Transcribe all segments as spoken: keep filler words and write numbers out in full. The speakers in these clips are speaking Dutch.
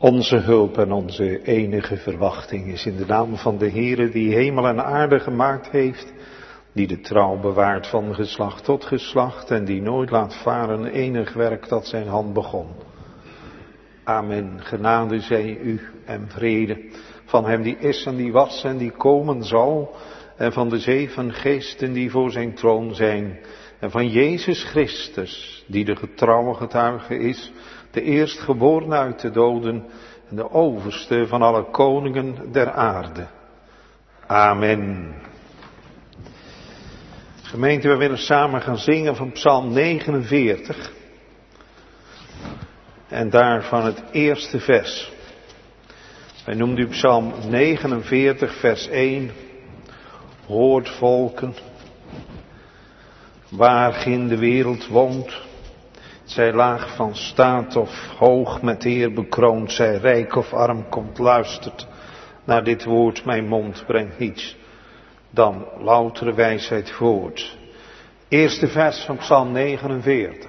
Onze hulp en onze enige verwachting is in de naam van de Heere die hemel en aarde gemaakt heeft, die de trouw bewaart van geslacht tot geslacht en die nooit laat varen enig werk dat zijn hand begon. Amen. Genade zij u en vrede van hem die is en die was en die komen zal en van de zeven geesten die voor zijn troon zijn en van Jezus Christus die de getrouwe getuige is, de eerstgeborene uit de doden en de overste van alle koningen der aarde. Amen. Gemeente, we willen samen gaan zingen van Psalm negenenveertig. En daarvan het eerste vers. Wij noemen u Psalm negenenveertig, vers één. Hoort volken, waar in de wereld woont. Zij laag van staat of hoog met eer bekroond, zij rijk of arm komt, luistert naar dit woord, mijn mond brengt niets dan loutere wijsheid voort. Eerste vers van Psalm negenenveertig.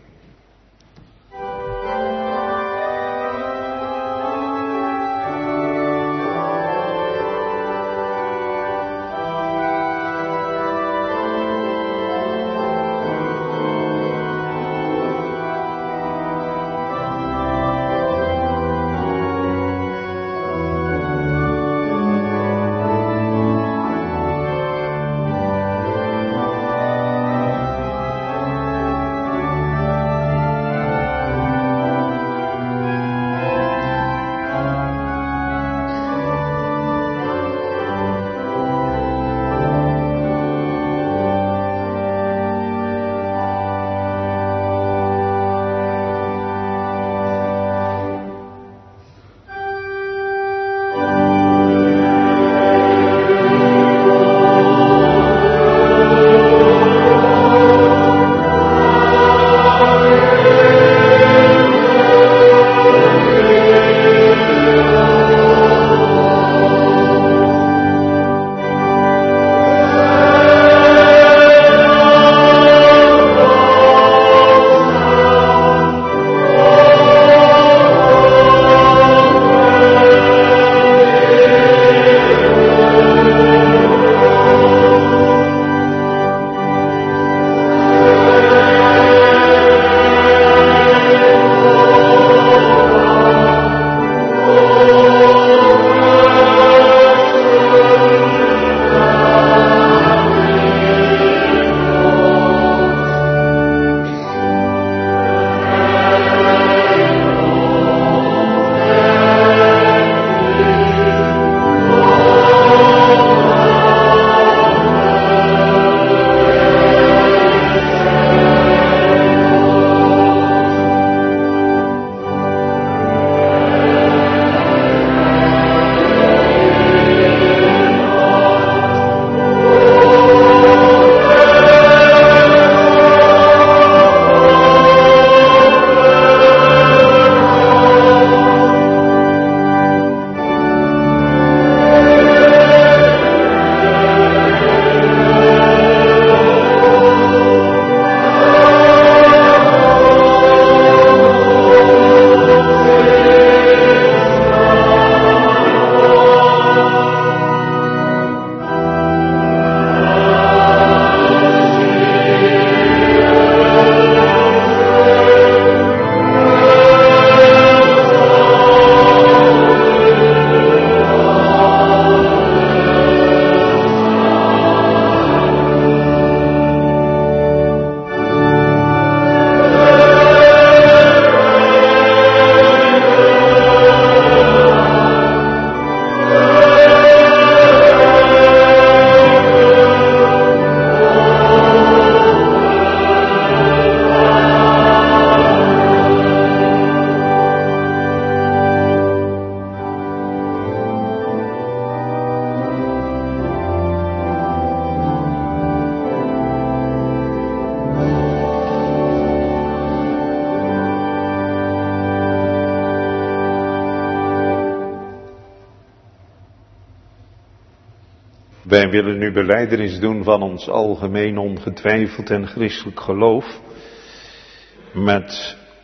Wij willen nu belijdenis doen van ons algemeen ongetwijfeld en christelijk geloof met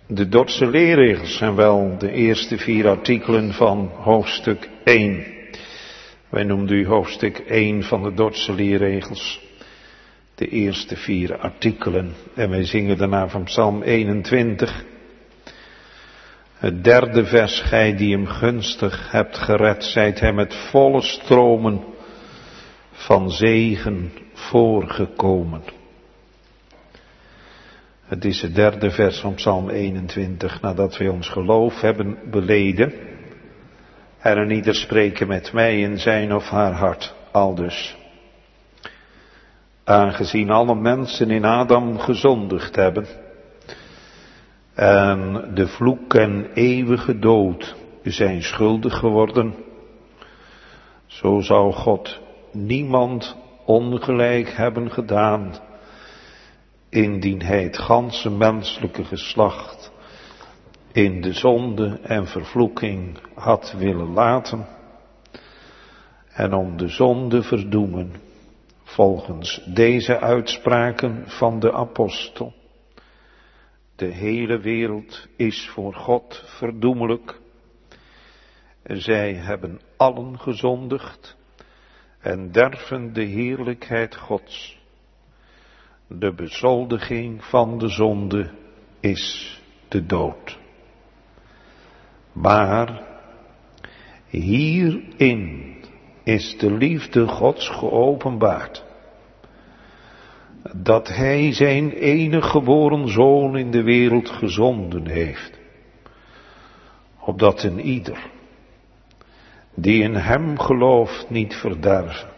De Dordtse leerregels zijn wel de eerste vier artikelen van hoofdstuk één. Wij noemen u hoofdstuk één van de Dordtse leerregels. De eerste vier artikelen. En wij zingen daarna van Psalm eenentwintig. Het derde vers, gij die hem gunstig hebt gered, zijt hem met volle stromen van zegen voorgekomen. Het is het derde vers van Psalm eenentwintig, nadat wij ons geloof hebben beleden. En een ieder spreken met mij in zijn of haar hart, aldus. Aangezien alle mensen in Adam gezondigd hebben en de vloek en eeuwige dood zijn schuldig geworden, zo zou God niemand ongelijk hebben gedaan, indien hij het ganse menselijke geslacht in de zonde en vervloeking had willen laten, en om de zonde verdoemen, volgens deze uitspraken van de apostel. De hele wereld is voor God verdoemelijk. Zij hebben allen gezondigd en derven de heerlijkheid Gods. De bezoldiging van de zonde is de dood. Maar hierin is de liefde Gods geopenbaard. Dat hij zijn enige geboren zoon in de wereld gezonden heeft. Opdat een ieder die in hem gelooft niet verderven,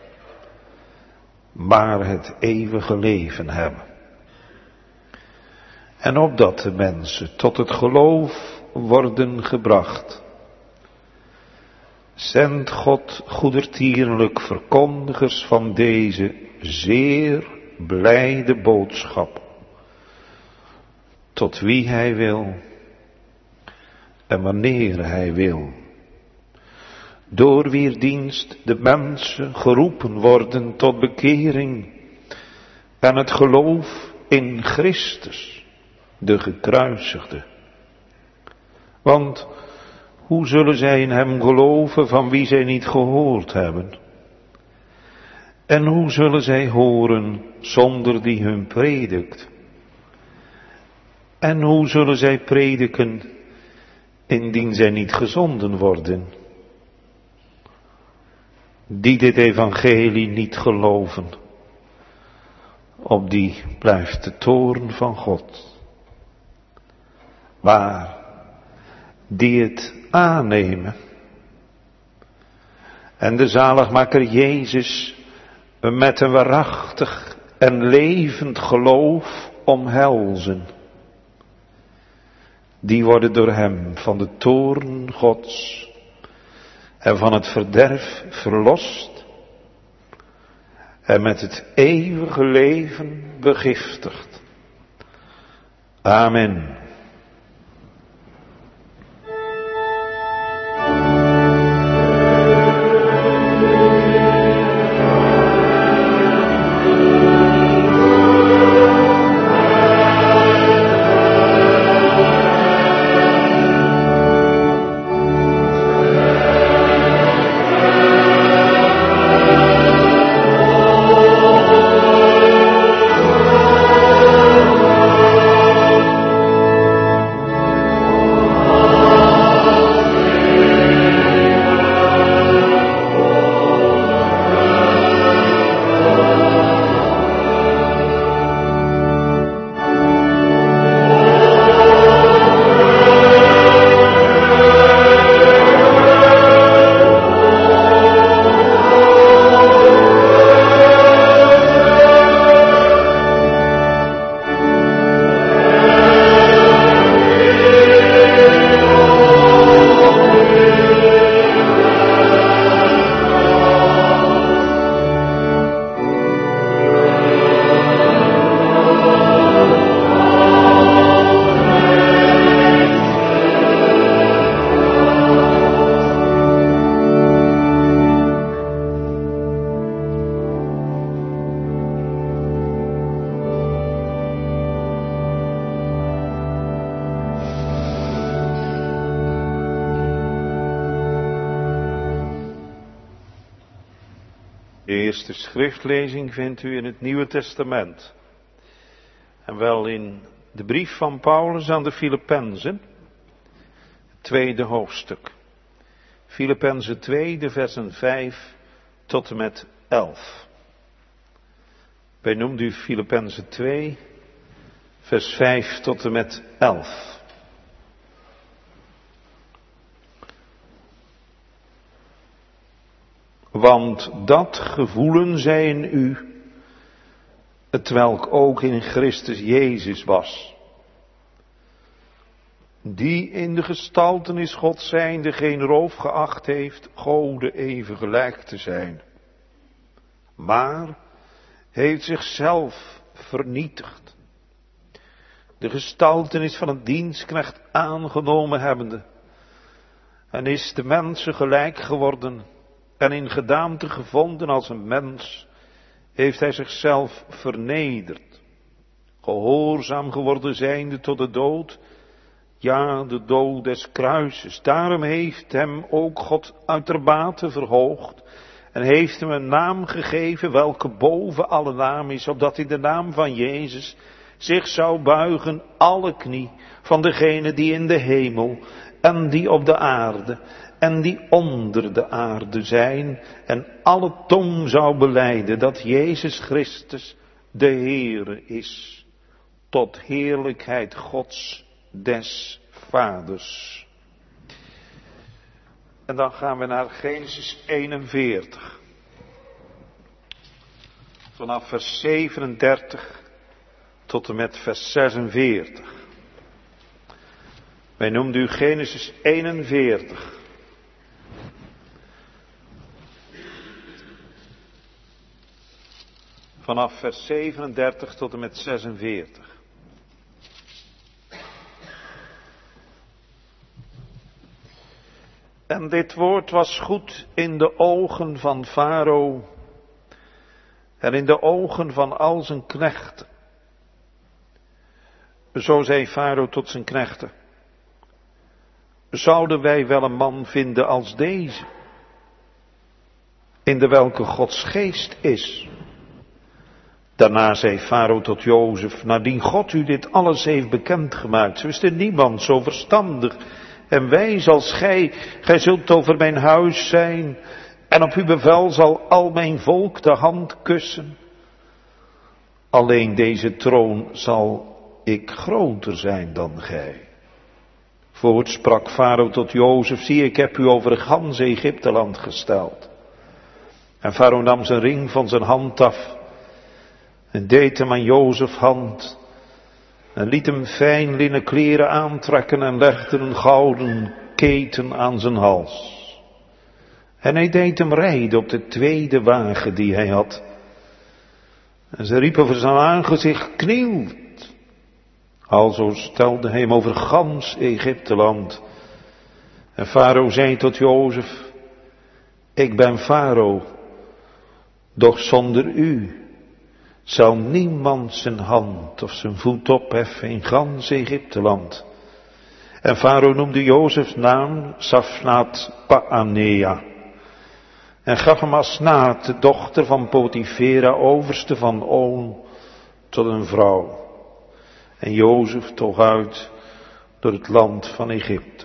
maar het eeuwige leven hebben. En opdat de mensen tot het geloof worden gebracht, zendt God goedertierlijk verkondigers van deze zeer blijde boodschap, tot wie hij wil en wanneer hij wil, door wier dienst de mensen geroepen worden tot bekering en het geloof in Christus, de gekruisigde. Want hoe zullen zij in hem geloven van wie zij niet gehoord hebben? En hoe zullen zij horen zonder die hun predikt? En hoe zullen zij prediken indien zij niet gezonden worden? Die dit evangelie niet geloven, op die blijft de toorn van God. Maar die het aannemen en de zaligmaker Jezus met een waarachtig en levend geloof omhelzen, die worden door hem van de toorn Gods en van het verderf verlost en met het eeuwige leven begiftigd. Amen. De eerste schriftlezing vindt u in het Nieuwe Testament. En wel in de brief van Paulus aan de Filippenzen, het tweede hoofdstuk. Filippenzen twee, de versen vijf tot en met elf. Wij noemen u Filippenzen twee, vers vijf tot en met elf. Want dat gevoelen zij in u, hetwelk ook in Christus Jezus was, die in de gestaltenis God zijnde geen roof geacht heeft Gode even gelijk te zijn, maar heeft zichzelf vernietigd, de gestaltenis van een dienstknecht aangenomen hebbende, en is de mensen gelijk geworden, en in gedaante gevonden als een mens, heeft hij zichzelf vernederd, gehoorzaam geworden zijnde tot de dood, ja, de dood des kruises. Daarom heeft hem ook God uitermate verhoogd, en heeft hem een naam gegeven, welke boven alle naam is, opdat in de naam van Jezus zich zou buigen alle knie, van degene die in de hemel, en die op de aarde, en die onder de aarde zijn, en alle tong zou belijden dat Jezus Christus de Heere is, tot heerlijkheid Gods des Vaders. En dan gaan we naar Genesis eenenveertig. Vanaf vers zevenendertig tot en met vers zesenveertig. Wij noemden u Genesis eenenveertig. Vanaf vers zevenendertig tot en met zesenveertig. En dit woord was goed in de ogen van Farao en in de ogen van al zijn knechten. Zo zei Farao tot zijn knechten: zouden wij wel een man vinden als deze, in de welke Gods geest is? Daarna zei Farao tot Jozef: nadien God u dit alles heeft bekendgemaakt, zo is er niemand zo verstandig en wijs als gij. Gij zult over mijn huis zijn, en op uw bevel zal al mijn volk de hand kussen. Alleen deze troon zal ik groter zijn dan gij. Voorts sprak Farao tot Jozef: zie, ik heb u over gans Egypteland gesteld. En Farao nam zijn ring van zijn hand af en deed hem aan Jozefs hand, en liet hem fijn linnen kleren aantrekken en legde een gouden keten aan zijn hals. En hij deed hem rijden op de tweede wagen die hij had. En ze riepen voor zijn aangezicht: knielt. Alzo stelde hij hem over gans Egypteland. En Farao zei tot Jozef: ik ben Farao, doch zonder u zal niemand zijn hand of zijn voet opheffen in gans Egypteland. En Farao noemde Jozefs naam Safnaat Paanea, en gaf hem Asnaat, de dochter van Potifera, overste van On, tot een vrouw. En Jozef toog uit door het land van Egypte.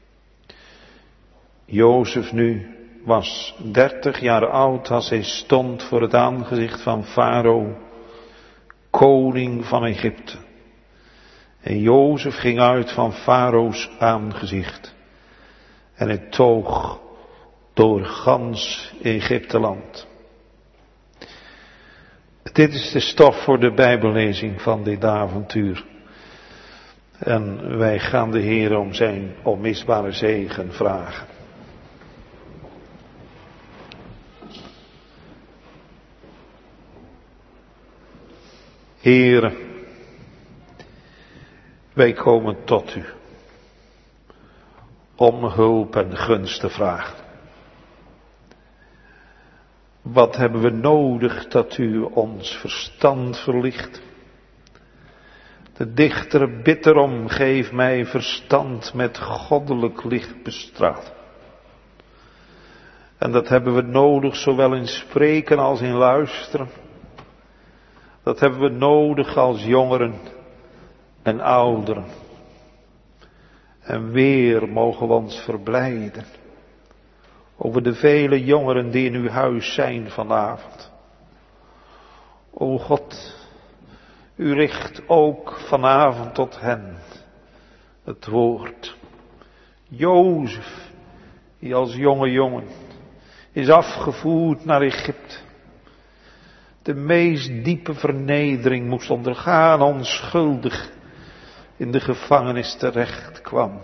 Jozef nu was dertig jaar oud als hij stond voor het aangezicht van Farao, koning van Egypte. En Jozef ging uit van Farao's aangezicht, en hij toog door gans Egypteland. Dit is de stof voor de Bijbellezing van dit avontuur. En wij gaan de Heer om zijn onmisbare zegen vragen. Heere, wij komen tot u om hulp en gunst te vragen. Wat hebben we nodig dat u ons verstand verlicht? De dichter bidt erom: geef mij verstand met goddelijk licht bestraald. En dat hebben we nodig, zowel in spreken als in luisteren. Dat hebben we nodig als jongeren en ouderen. En weer mogen we ons verblijden over de vele jongeren die in uw huis zijn vanavond. O God, u richt ook vanavond tot hen het woord. Jozef, die als jonge jongen is afgevoerd naar Egypte. De meest diepe vernedering moest ondergaan, onschuldig in de gevangenis terecht kwam.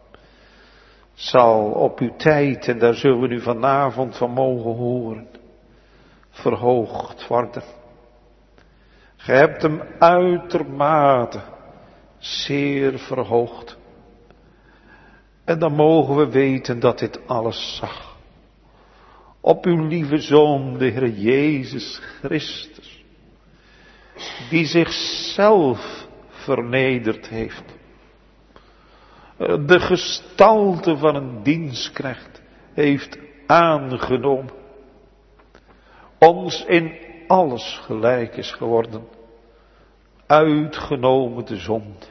Zal op uw tijd, en daar zullen we nu vanavond van mogen horen, verhoogd worden. Ge hebt hem uitermate zeer verhoogd. En dan mogen we weten dat dit alles zag. Op uw lieve Zoon, de Heer Jezus Christus, die zichzelf vernederd heeft. De gestalte van een dienstknecht heeft aangenomen. Ons in alles gelijk is geworden. Uitgenomen de zonde.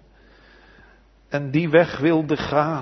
En die weg wilde gaan.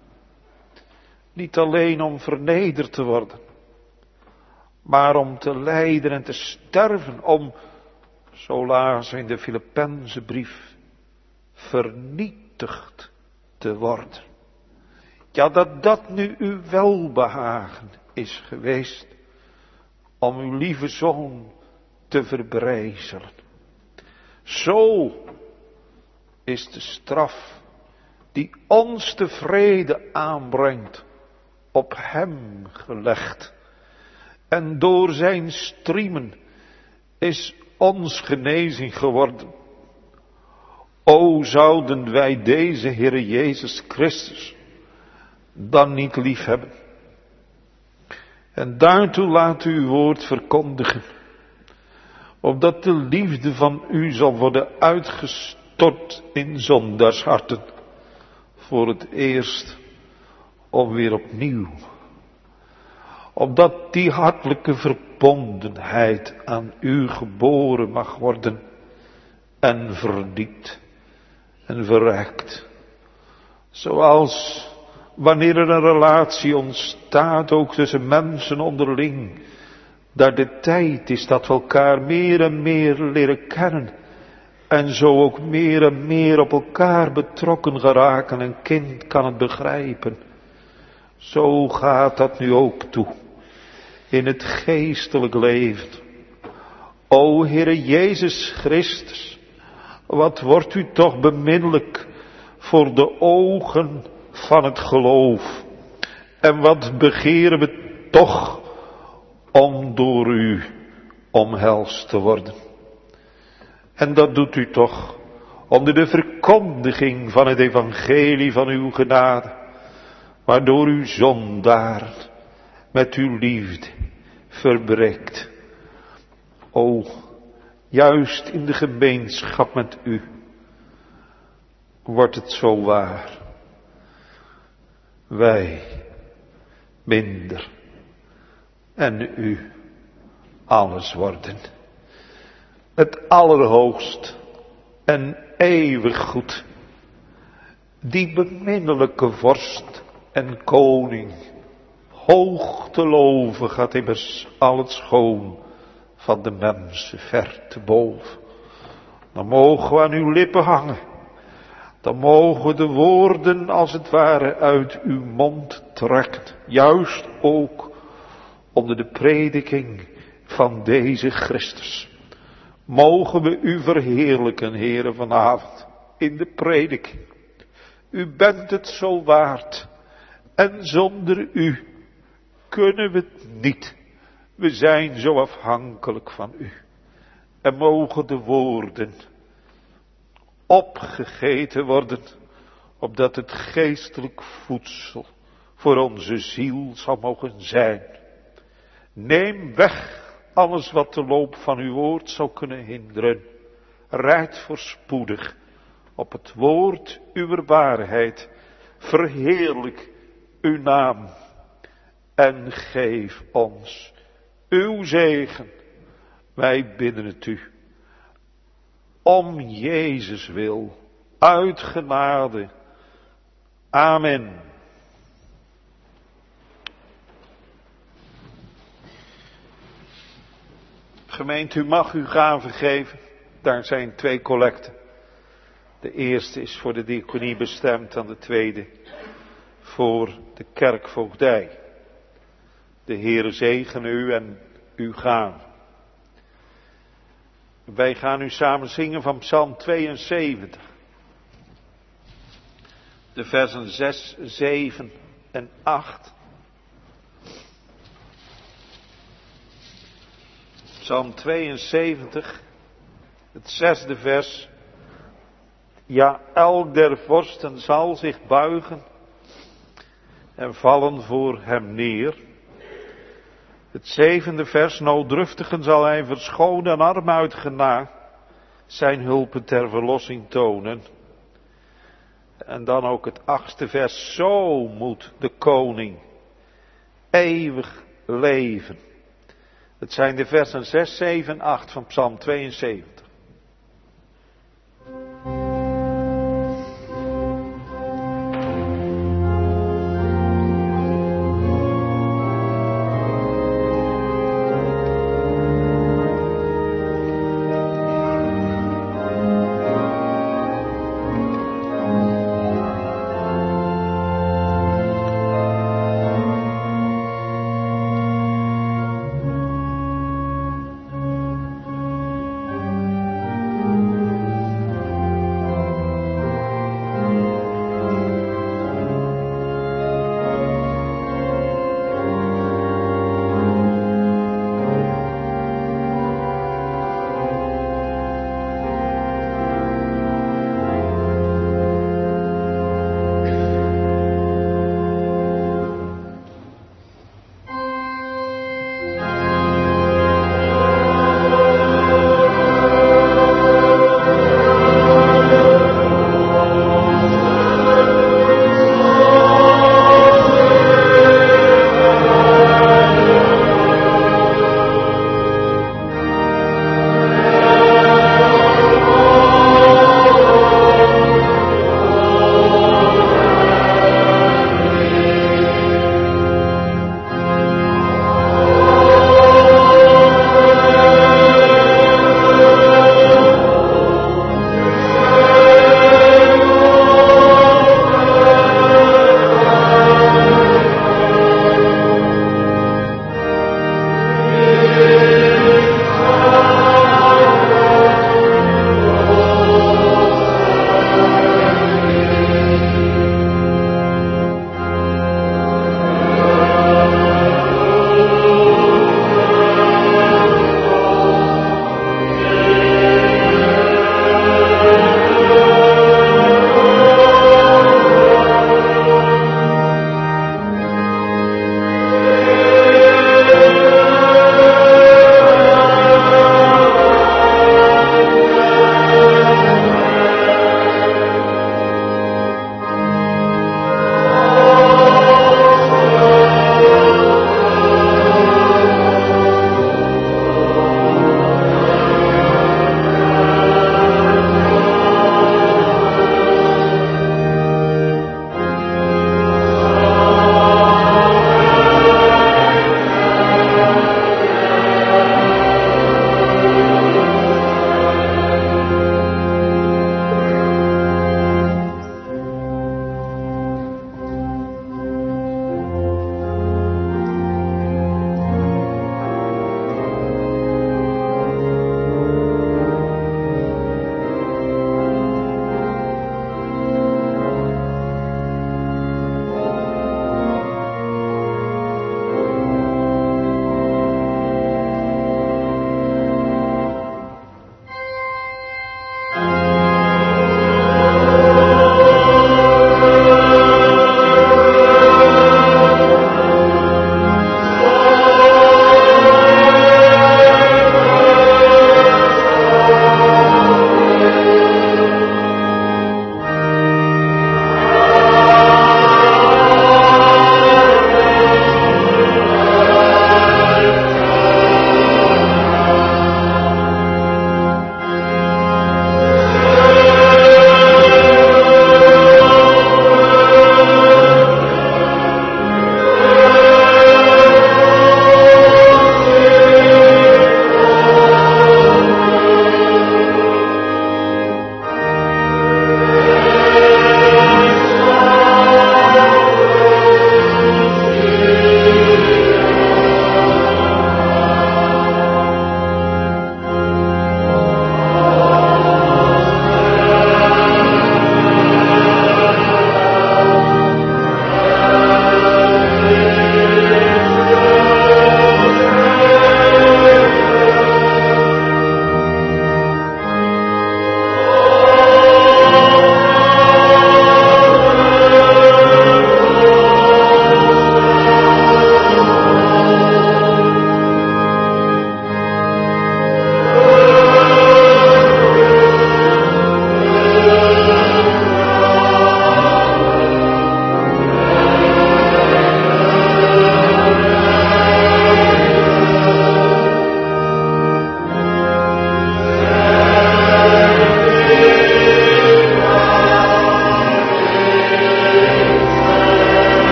Niet alleen om vernederd te worden. Maar om te lijden en te sterven. Om, zo lazen in de Filippense brief, vernietigd te worden. Ja, dat dat nu uw welbehagen is geweest. Om uw lieve Zoon te verbrijzelen. Zo is de straf die ons de vrede aanbrengt op hem gelegd. En door zijn striemen is ons genezing geworden. O, zouden wij deze Heere Jezus Christus dan niet lief hebben. En daartoe laat u uw woord verkondigen. Opdat de liefde van u zal worden uitgestort in zondaarsharten. Voor het eerst of weer opnieuw. Opdat die hartelijke verbondenheid aan u geboren mag worden. En verdiept en verrijkt. Zoals wanneer er een relatie ontstaat, ook tussen mensen onderling. Daar de tijd is dat we elkaar meer en meer leren kennen. En zo ook meer en meer op elkaar betrokken geraken. Een kind kan het begrijpen. Zo gaat dat nu ook toe. In het geestelijk leven. O Heere Jezus Christus. Wat wordt u toch beminnelijk voor de ogen van het geloof. En wat begeren we toch om door u omhelst te worden. En dat doet u toch onder de verkondiging van het evangelie van uw genade. Waardoor uw zondaar met uw liefde verbreekt. O, juist in de gemeenschap met u wordt het zo waar. Wij minder en u alles worden. Het allerhoogst en eeuwig goed. Die beminnelijke vorst en koning. Hoog te loven gaat immers al het schoon van de mensen ver te boven. Dan mogen we aan uw lippen hangen. Dan mogen de woorden als het ware uit uw mond trekken. Juist ook onder de prediking van deze Christus. Mogen we u verheerlijken, Heere, vanavond in de prediking. U bent het zo waard. En zonder u kunnen we het niet. We zijn zo afhankelijk van u. En mogen de woorden opgegeten worden, opdat het geestelijk voedsel voor onze ziel zal mogen zijn. Neem weg alles wat de loop van uw woord zou kunnen hinderen. Rijd voorspoedig op het woord uw waarheid. Verheerlijk uw naam en geef ons uw zegen. Wij bidden het u. Om Jezus wil, uit genade. Amen. Gemeente, u mag uw gaven geven. Daar zijn twee collecten. De eerste is voor de diaconie bestemd en de tweede voor de kerkvoogdij. De Heere zegene u en uw gaven. Wij gaan nu samen zingen van Psalm tweeënzeventig. De versen zes, zeven en acht. Psalm tweeënzeventig, het zesde vers. Ja, elk der vorsten zal zich buigen en vallen voor hem neer. Het zevende vers, nooddruftigen zal hij verschonen en arm uitgena, zijn hulpen ter verlossing tonen. En dan ook het achtste vers, zo moet de koning eeuwig leven. Het zijn de versen zes, zeven en acht van Psalm tweeënzeventig.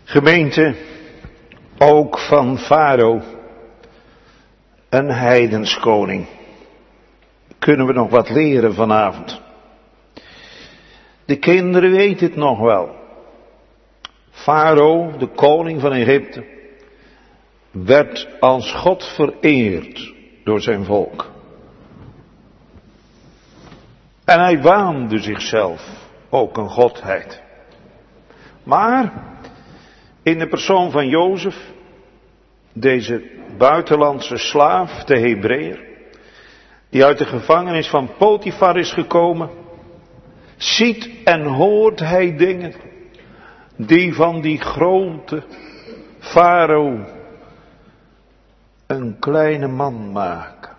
Gemeente, ook van Farao, een heidenskoning, kunnen we nog wat leren vanavond. De kinderen weten het nog wel. Farao, de koning van Egypte, werd als God vereerd door zijn volk. En hij waande zichzelf ook een godheid. Maar in de persoon van Jozef, deze buitenlandse slaaf, de Hebreeër, die uit de gevangenis van Potifar is gekomen, ziet en hoort hij dingen die van die grote Farao een kleine man maken.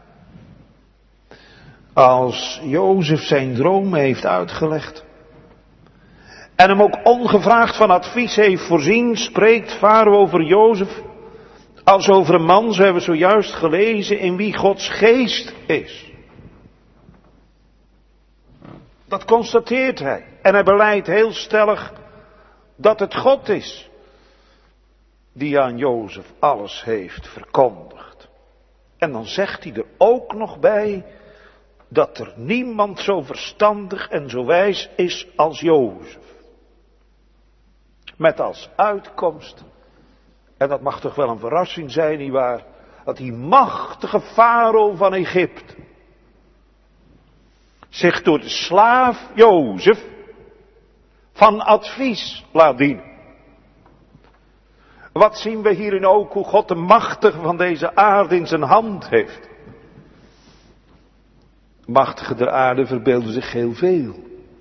Als Jozef zijn droom heeft uitgelegd en hem ook ongevraagd van advies heeft voorzien, spreekt Farao over Jozef als over een man, zo hebben we zojuist gelezen, in wie Gods geest is. Dat constateert hij. En hij beleidt heel stellig dat het God is die aan Jozef alles heeft verkondigd. En dan zegt hij er ook nog bij dat er niemand zo verstandig en zo wijs is als Jozef. Met als uitkomst, en dat mag toch wel een verrassing zijn, nietwaar, dat die machtige farao van Egypte zich door de slaaf Jozef van advies laat dienen. Wat zien we hierin ook, hoe God de machtige van deze aarde in zijn hand heeft. Machtige der aarde verbeelden zich heel veel.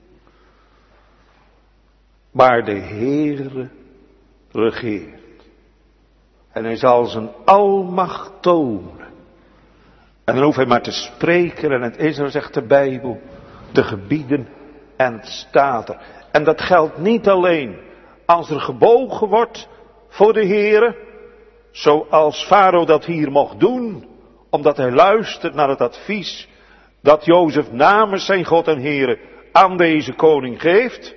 Maar de Heere regeert. En hij zal zijn almacht tonen. En dan hoeft hij maar te spreken, en het is er, zegt de Bijbel, te gebieden, en het staat er. En dat geldt niet alleen als er gebogen wordt voor de Heere, zoals Farao dat hier mocht doen, omdat hij luistert naar het advies dat Jozef namens zijn God en Heere aan deze koning geeft.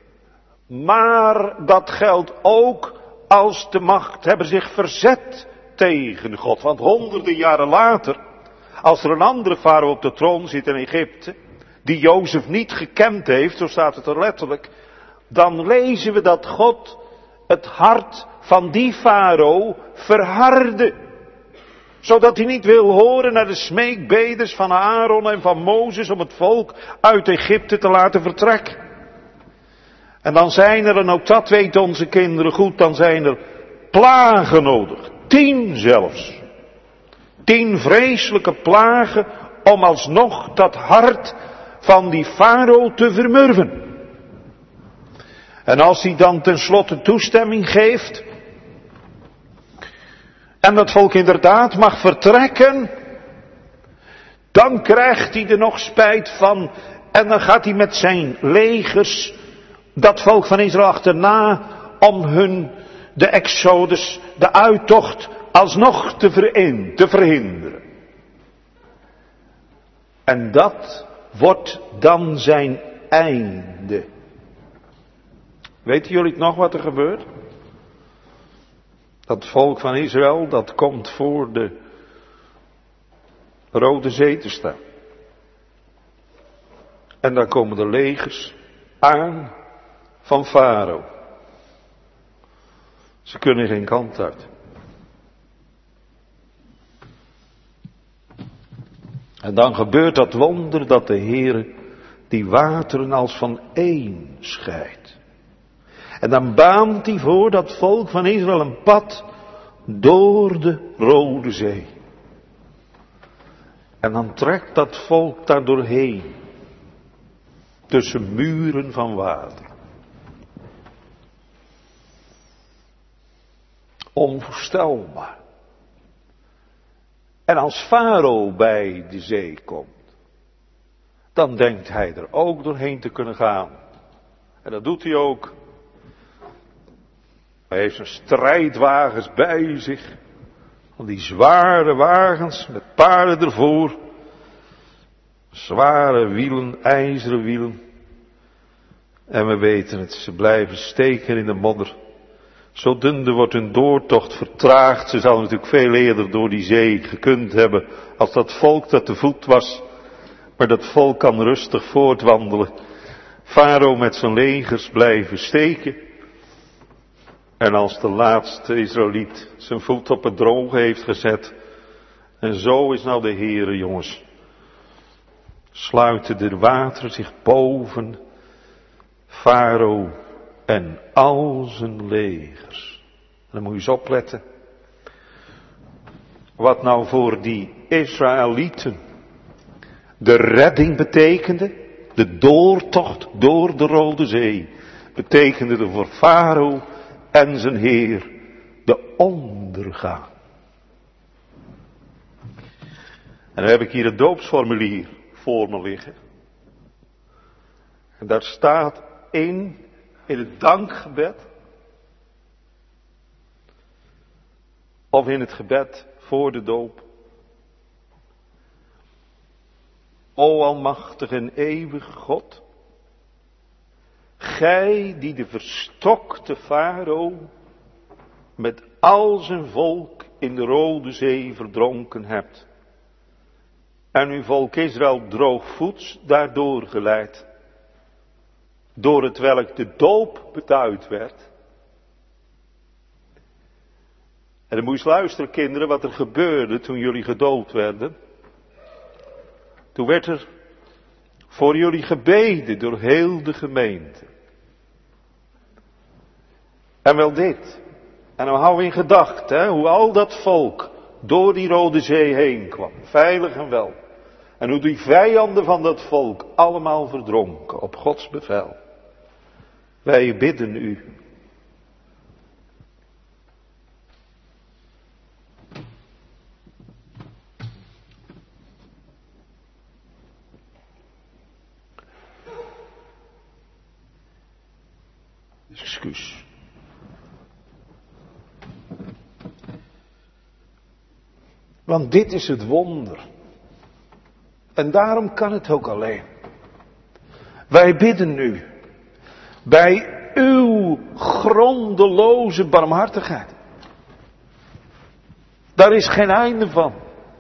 Maar dat geldt ook als de machthebber zich verzet tegen God. Want honderden jaren later, als er een andere farao op de troon zit in Egypte, die Jozef niet gekend heeft, zo staat het er letterlijk, dan lezen we dat God het hart van die farao verhardde. Zodat hij niet wil horen naar de smeekbeders van Aaron en van Mozes om het volk uit Egypte te laten vertrekken. En dan zijn er, en ook dat weten onze kinderen goed, dan zijn er plagen nodig. Tien zelfs. Tien vreselijke plagen om alsnog dat hart van die farao te vermurven. En als hij dan tenslotte toestemming geeft en dat volk inderdaad mag vertrekken, dan krijgt hij er nog spijt van en dan gaat hij met zijn legers dat volk van Israël achterna om hun de exodus, de uittocht, alsnog te, verin, te verhinderen. En dat wordt dan zijn einde. Weten jullie nog wat er gebeurt? Dat volk van Israël, dat komt voor de Rode Zee te staan. En daar komen de legers aan van Farao. Ze kunnen geen kant uit. En dan gebeurt dat wonder dat de Heere die wateren als van één scheidt. En dan baant hij voor dat volk van Israël een pad door de Rode Zee. En dan trekt dat volk daar doorheen. Tussen muren van water. Onvoorstelbaar. En als Farao bij de zee komt, dan denkt hij er ook doorheen te kunnen gaan. En dat doet hij ook. Hij heeft zijn strijdwagens bij zich. Van die zware wagens met paarden ervoor. Zware wielen, ijzeren wielen. En we weten het, ze blijven steken in de modder. Zo dunde wordt hun doortocht vertraagd. Ze zouden natuurlijk veel eerder door die zee gekund hebben als dat volk dat te voet was. Maar dat volk kan rustig voortwandelen. Farao met zijn legers blijven steken. En als de laatste Israëliet zijn voet op het droge heeft gezet. En zo is nou de Heere, jongens. Sluiten de wateren zich boven Farao en al zijn legers. En dan moet je eens opletten. Wat nou voor die Israëlieten de redding betekende. De doortocht door de Rode Zee. Betekende er voor Farao en zijn heer de ondergang. En dan heb ik hier het doopsformulier voor me liggen. En daar staat in, in het dankgebed. Of in het gebed voor de doop. O almachtige en eeuwige God. Gij die de verstokte Farao met al zijn volk in de Rode Zee verdronken hebt. En uw volk Israël droogvoets daardoor geleid. Door het welk de doop beduid werd. En dan moet je eens luisteren, kinderen, wat er gebeurde toen jullie gedoopt werden. Toen werd er voor jullie gebeden door heel de gemeente. En wel dit. En dan houden we in gedachten, hè, hoe al dat volk door die Rode Zee heen kwam. Veilig en wel. En hoe die vijanden van dat volk allemaal verdronken op Gods bevel. Wij bidden u. Excuus. Want dit is het wonder. En daarom kan het ook alleen. Wij bidden nu. Bij uw grondeloze barmhartigheid. Daar is geen einde van.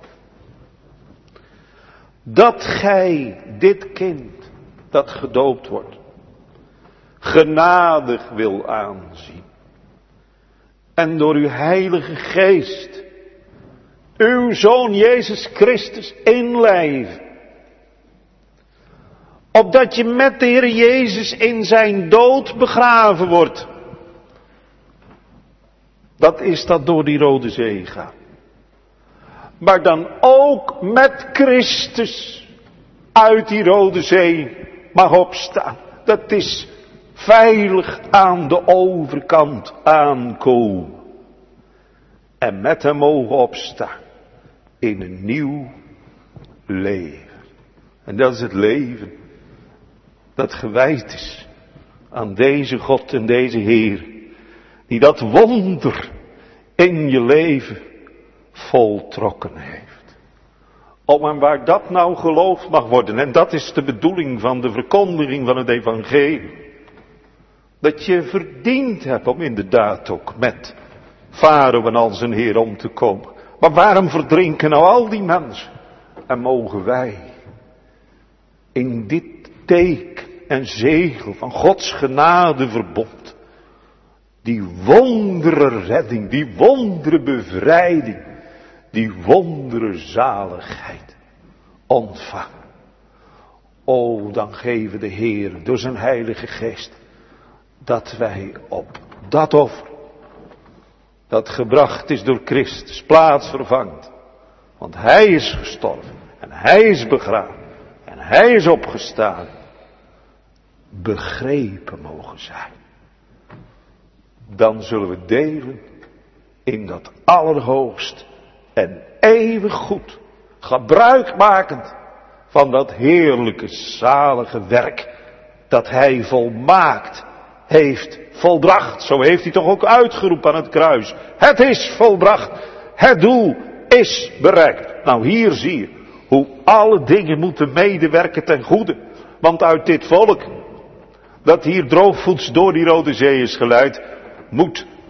Dat gij dit kind dat gedoopt wordt. Genadig wil aanzien. En door uw heilige geest. Uw Zoon Jezus Christus inlijven. Opdat je met de Heer Jezus in zijn dood begraven wordt. Dat is dat door die Rode Zee gaan. Maar dan ook met Christus uit die Rode Zee mag opstaan. Dat is veilig aan de overkant aankomen. En met hem mogen opstaan. In een nieuw leven. En dat is het leven. Dat gewijd is aan deze God en deze Heer. Die dat wonder in je leven voltrokken heeft. Om en waar dat nou geloofd mag worden. En dat is de bedoeling van de verkondiging van het evangelie. Dat je verdiend hebt om inderdaad ook met Farao en al zijn Heer om te komen. Maar waarom verdrinken nou al die mensen? En mogen wij in dit teken en zegel van Gods genadeverbond, die wondere redding, die wondere bevrijding, die wondere zaligheid ontvangen. O, dan geven de Heer door zijn heilige geest dat wij op dat offer, dat gebracht is door Christus, plaats vervangt. Want Hij is gestorven en Hij is begraven en Hij is opgestaan. Begrepen mogen zijn. Dan zullen we delen in dat allerhoogst en eeuwig goed, gebruikmakend van dat heerlijke zalige werk dat Hij volmaakt heeft volbracht. Zo heeft Hij toch ook uitgeroepen aan het kruis. Het is volbracht. Het doel is bereikt. Nou, hier zie je hoe alle dingen moeten medewerken ten goede. Want uit dit volk dat hier droogvoets door die Rode Zee is geleid, moet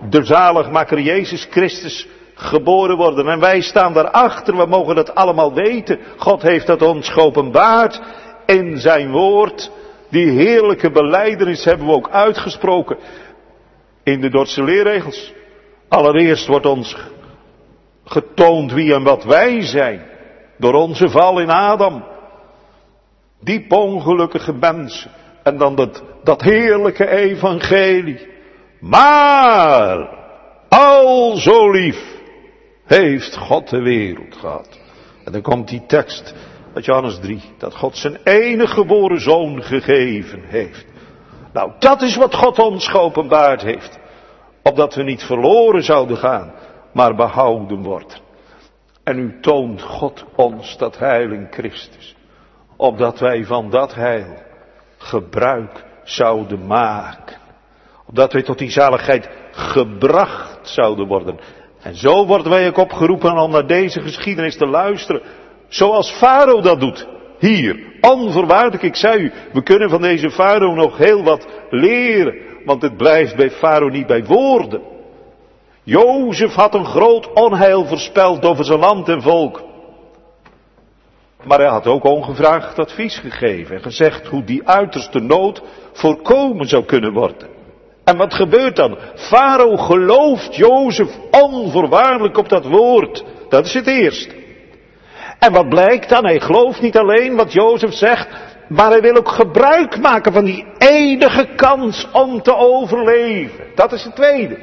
de zaligmaker Jezus Christus geboren worden. En wij staan daarachter, we mogen dat allemaal weten. God heeft dat ons geopenbaard in zijn woord. Die heerlijke belijdenis hebben we ook uitgesproken in de Dordtse leerregels. Allereerst wordt ons getoond wie en wat wij zijn. Door onze val in Adam. Diep ongelukkige mensen. En dan dat, dat heerlijke evangelie. Maar, al zo lief heeft God de wereld gehad. En dan komt die tekst uit Johannes drie. Dat God zijn enige geboren zoon gegeven heeft. Nou, dat is wat God ons geopenbaard heeft. Opdat we niet verloren zouden gaan, maar behouden worden. En nu toont God ons dat heil in Christus. Opdat wij van dat heil gebruik zouden maken. Opdat wij tot die zaligheid gebracht zouden worden. En zo worden wij ook opgeroepen om naar deze geschiedenis te luisteren. Zoals Farao dat doet. Hier, onvoorwaardelijk, ik zei u, we kunnen van deze Farao nog heel wat leren. Want het blijft bij Farao niet bij woorden. Jozef had een groot onheil voorspeld over zijn land en volk. Maar hij had ook ongevraagd advies gegeven en gezegd hoe die uiterste nood voorkomen zou kunnen worden. En wat gebeurt dan? Farao gelooft Jozef onvoorwaardelijk op dat woord. Dat is het eerste. En wat blijkt dan? Hij gelooft niet alleen wat Jozef zegt, maar hij wil ook gebruik maken van die enige kans om te overleven. Dat is het tweede.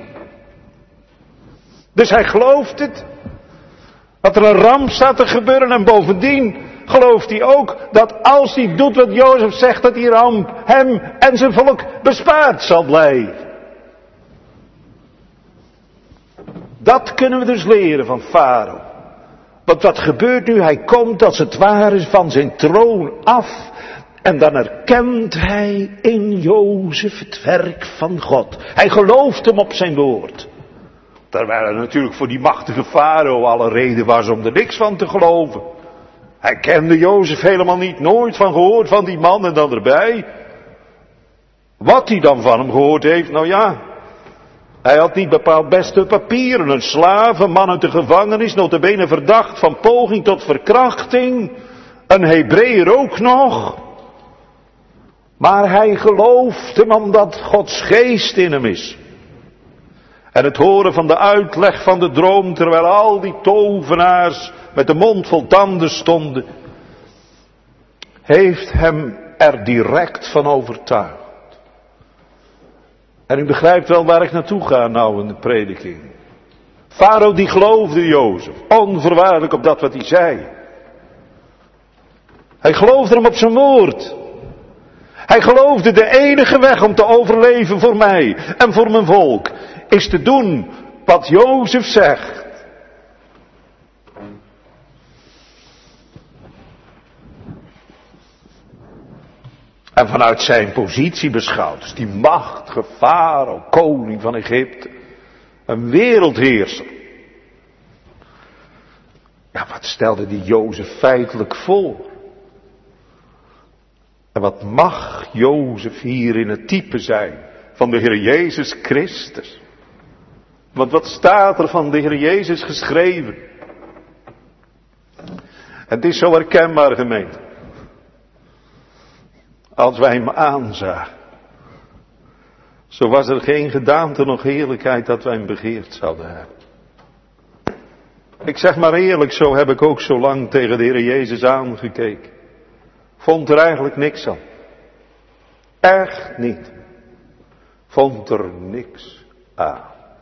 Dus hij gelooft het, dat er een ramp staat te gebeuren en bovendien gelooft hij ook dat als hij doet wat Jozef zegt, dat die ramp hem en zijn volk bespaard zal blijven. Dat kunnen we dus leren van Farao. Want wat gebeurt nu? Hij komt als het ware van zijn troon af. En dan erkent hij in Jozef het werk van God. Hij gelooft hem op zijn woord. Terwijl er natuurlijk voor die machtige Farao alle reden was om er niks van te geloven. Hij kende Jozef helemaal niet, nooit van gehoord van die man en dan erbij. Wat hij dan van hem gehoord heeft, nou ja. Hij had niet bepaald beste papieren, een slaaf, een man uit de gevangenis, nota bene verdacht van poging tot verkrachting. Een Hebreeër ook nog. Maar hij gelooft hem omdat Gods geest in hem is. En het horen van de uitleg van de droom, terwijl al die tovenaars met de mond vol tanden stonden, heeft hem er direct van overtuigd. En u begrijpt wel waar ik naartoe ga nou in de prediking. Farao die geloofde Jozef, onvoorwaardelijk op dat wat hij zei. Hij geloofde hem op zijn woord. Hij geloofde de enige weg om te overleven voor mij en voor mijn volk is te doen wat Jozef zegt. En vanuit zijn positie beschouwd, dus die machtige Farao, koning van Egypte, een wereldheerser. Ja, wat stelde die Jozef feitelijk voor? En wat mag Jozef hier in het type zijn van de Heer Jezus Christus? Want wat staat er van de Heer Jezus geschreven? Het is zo herkenbaar, gemeente. Als wij hem aanzagen, zo was er geen gedaante nog heerlijkheid dat wij hem begeerd zouden hebben. Ik zeg maar eerlijk, zo heb ik ook zo lang tegen de Heer Jezus aangekeken. Vond er eigenlijk niks aan. Echt niet. Vond er niks aan.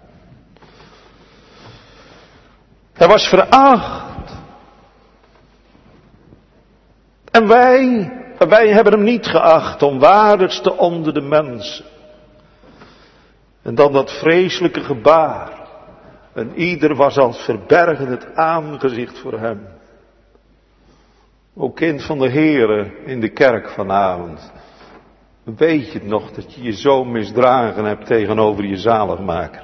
Hij was veracht. En wij, wij hebben hem niet geacht, onwaardigste onder de mensen. En dan dat vreselijke gebaar. En ieder was als verbergen het aangezicht voor hem. O kind van de Heere in de kerk vanavond. Weet je het nog dat je je zo misdragen hebt tegenover je zaligmaker?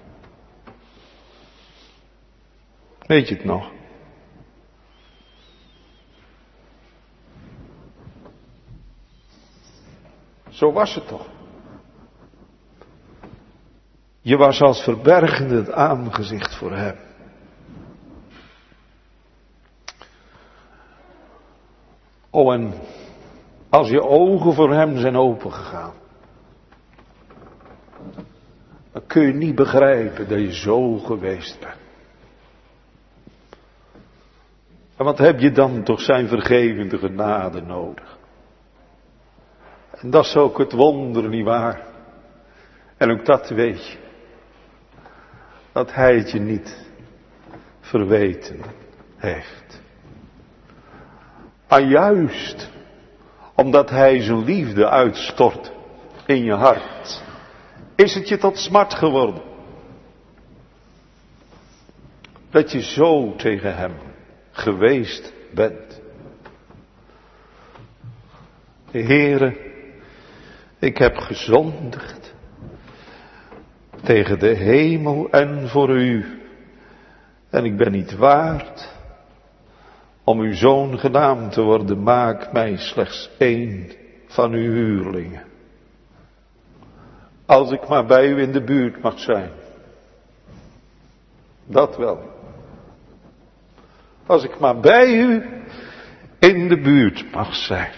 Weet je het nog? Zo was het toch? Je was als verbergende het aangezicht voor hem. Oh, en als je ogen voor hem zijn opengegaan, dan kun je niet begrijpen dat je zo geweest bent. En wat heb je dan toch zijn vergevende genade nodig? En dat is ook het wonder, nietwaar? En ook dat weet je. Dat hij het je niet verweten heeft. Maar juist omdat hij zijn liefde uitstort in je hart, is het je tot smart geworden. Dat je zo tegen hem geweest bent. Heere, ik heb gezondigd tegen de hemel en voor u. En ik ben niet waard om uw zoon genaamd te worden. Maak mij slechts één van uw huurlingen. Als ik maar bij u in de buurt mag zijn. Dat wel. Als ik maar bij u in de buurt mag zijn.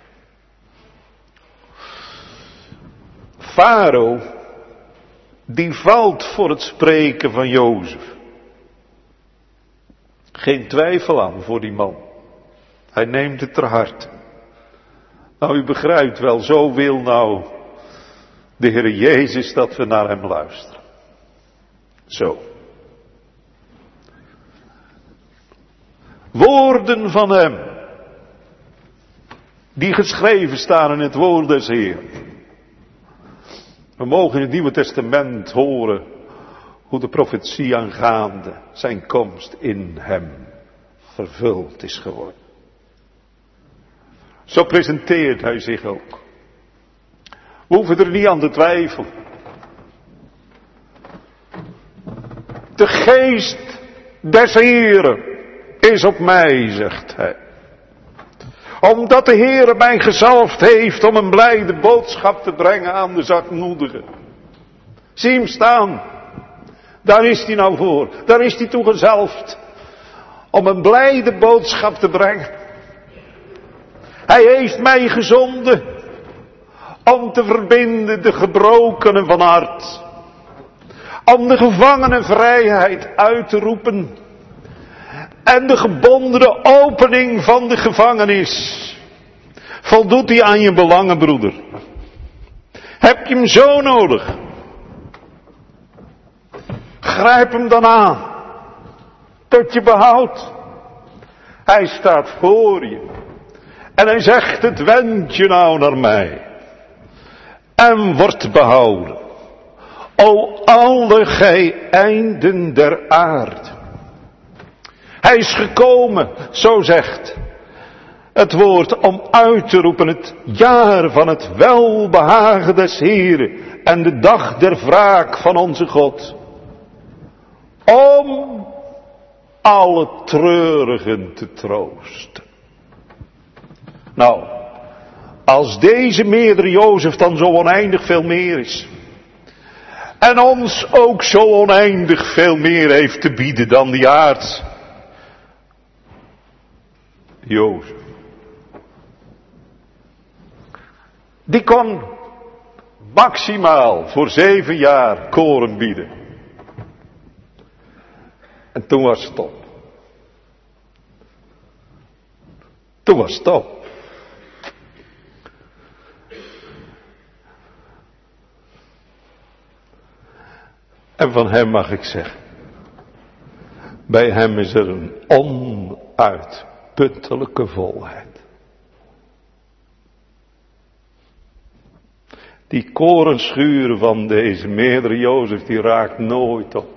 Farao, die valt voor het spreken van Jozef. Geen twijfel aan voor die man. Hij neemt het ter harte. Nou, u begrijpt wel, zo wil nou de Heer Jezus dat we naar hem luisteren. Zo. Woorden van hem, die geschreven staan in het woord des Heeren. We mogen in het Nieuwe Testament horen hoe de profetie aangaande zijn komst in hem vervuld is geworden. Zo presenteert hij zich ook. We hoeven er niet aan te twijfelen. De geest des Heeren is op mij, zegt hij. Omdat de Heere mij gezalfd heeft om een blijde boodschap te brengen aan de zachtmoedigen. Zie hem staan. Daar is hij nou voor. Daar is hij toe gezalfd. Om een blijde boodschap te brengen. Hij heeft mij gezonden. Om te verbinden de gebrokenen van hart. Om de gevangenen vrijheid uit te roepen. En de gebondene opening van de gevangenis. Voldoet hij aan je belangen, broeder? Heb je hem zo nodig? Grijp hem dan aan. Tot je behoudt. Hij staat voor je. En hij zegt, het wend je nou naar mij. En wordt behouden. O alle gij einden der aarde. Hij is gekomen, zo zegt het woord, om uit te roepen het jaar van het welbehagen des Heren en de dag der wraak van onze God. Om alle treurigen te troosten. Nou, als deze meerdere Jozef dan zo oneindig veel meer is. En ons ook zo oneindig veel meer heeft te bieden dan die aards. Jozef. Die kon maximaal voor zeven jaar koren bieden. En toen was het op. Toen was het op. En van hem mag ik zeggen. Bij hem is er een onuitputtelijke volheid. Die korenschuur van deze meerdere Jozef, die raakt nooit op.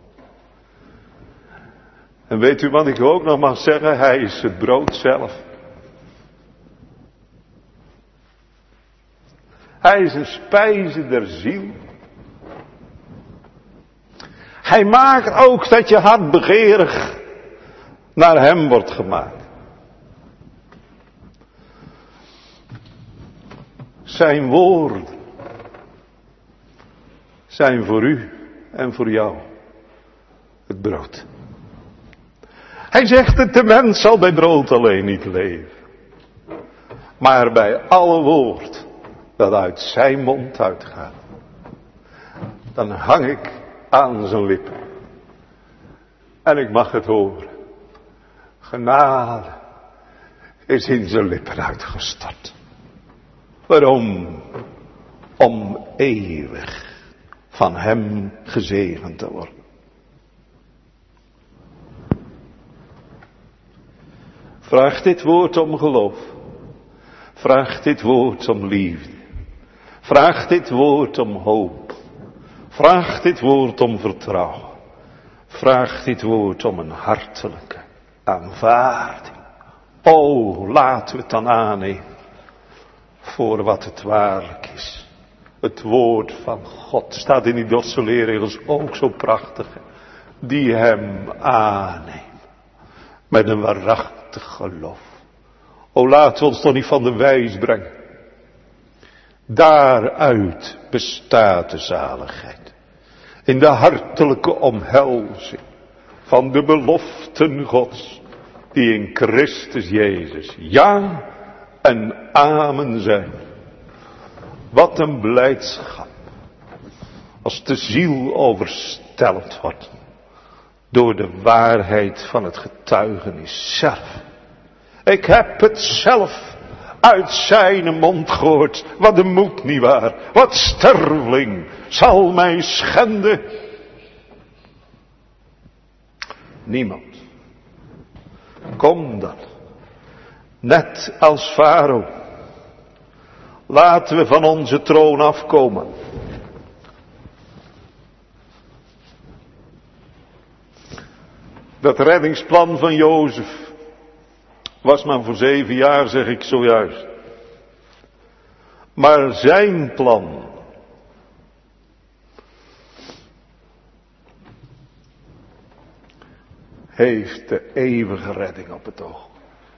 En weet u wat ik ook nog mag zeggen? Hij is het brood zelf. Hij is een spijze der ziel. Hij maakt ook dat je hart begeerig naar hem wordt gemaakt. Zijn woorden zijn voor u en voor jou het brood. Hij zegt het, de mens zal bij brood alleen niet leven, maar bij alle woord dat uit zijn mond uitgaat. Dan hang ik aan zijn lippen en ik mag het horen. Genade is in zijn lippen uitgestort. Waarom? Om eeuwig van hem gezegend te worden. Vraag dit woord om geloof. Vraag dit woord om liefde. Vraag dit woord om hoop. Vraag dit woord om vertrouwen. Vraag dit woord om een hartelijke aanvaarding. O, laten we het dan aannemen voor wat het waarlijk is. Het woord van God staat in die doxoleerregels ook zo prachtig. Die hem aanneemt met een waarachtig geloof. O, laten we ons toch niet van de wijs brengen. Daaruit bestaat de zaligheid. In de hartelijke omhelzing van de beloften Gods. Die in Christus Jezus ja en amen zijn. Wat een blijdschap. Als de ziel overstelpt wordt. Door de waarheid van het getuigenis zelf. Ik heb het zelf uit zijn mond gehoord. Wat de moed niet waar. Wat sterveling zal mij schenden. Niemand. Kom dan. Net als Farao. Laten we van onze troon afkomen. Dat reddingsplan van Jozef was maar voor zeven jaar, zeg ik zojuist. Maar zijn plan heeft de eeuwige redding op het oog.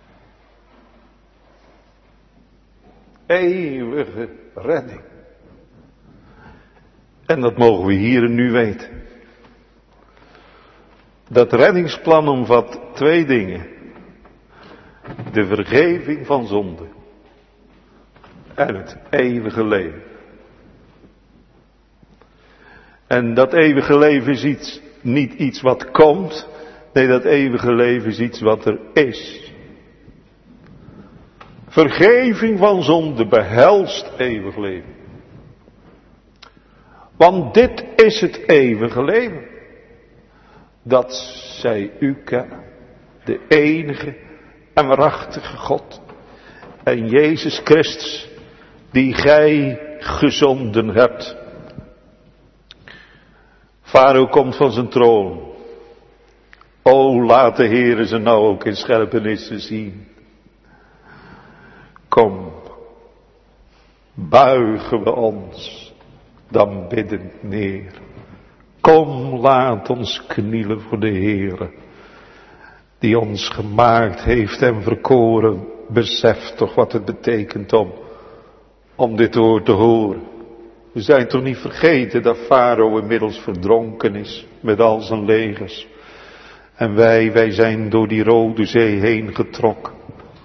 Eeuwige redding. En dat mogen we hier en nu weten. Dat reddingsplan omvat twee dingen. De vergeving van zonde. En het eeuwige leven. En dat eeuwige leven is iets, niet iets wat komt. Nee, dat eeuwige leven is iets wat er is. Vergeving van zonde behelst eeuwig leven. Want dit is het eeuwige leven. Dat zij u kennen. De enige en waarachtige God. En Jezus Christus, die gij gezonden hebt. Farao komt van zijn troon. O, laat de Heere ze nou ook in scherpenissen zien. Kom, buigen we ons dan biddend neer. Kom, laat ons knielen voor de Heere, die ons gemaakt heeft en verkoren. Besef toch wat het betekent om, om dit woord te horen. We zijn toch niet vergeten dat Farao inmiddels verdronken is met al zijn legers. En wij, wij zijn door die Rode Zee heen getrokken.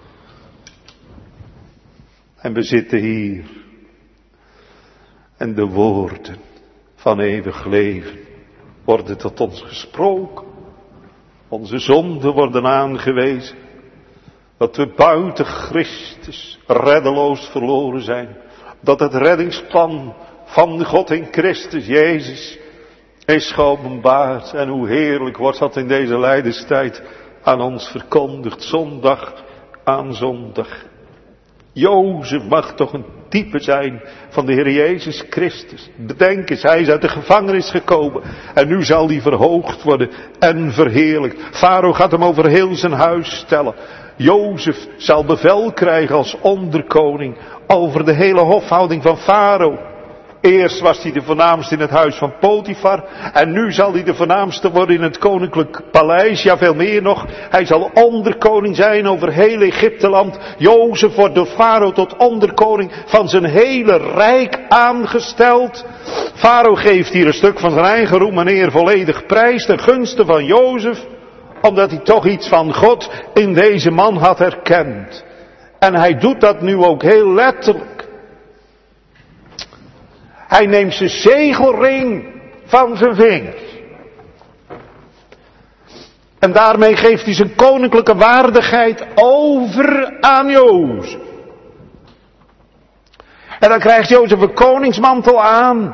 En we zitten hier. En de woorden van eeuwig leven worden tot ons gesproken. Onze zonden worden aangewezen. Dat we buiten Christus reddeloos verloren zijn. Dat het reddingsplan van God in Christus Jezus is geopenbaard. En hoe heerlijk wordt dat in deze lijdenstijd aan ons verkondigd. Zondag aan zondag. Jozef mag toch een type zijn van de Heer Jezus Christus. Bedenk eens, hij is uit de gevangenis gekomen. En nu zal hij verhoogd worden en verheerlijkt. Farao gaat hem over heel zijn huis stellen. Jozef zal bevel krijgen als onderkoning over de hele hofhouding van Farao. Eerst was hij de voornaamste in het huis van Potifar. En nu zal hij de voornaamste worden in het koninklijk paleis. Ja, veel meer nog. Hij zal onderkoning zijn over heel Egypteland. Jozef wordt door Farao tot onderkoning van zijn hele rijk aangesteld. Farao geeft hier een stuk van zijn eigen roem en eer volledig prijs ten gunste van Jozef. Omdat hij toch iets van God in deze man had herkend. En hij doet dat nu ook heel letterlijk. Hij neemt zijn zegelring van zijn vingers. En daarmee geeft hij zijn koninklijke waardigheid over aan Jozef. En dan krijgt Jozef een koningsmantel aan.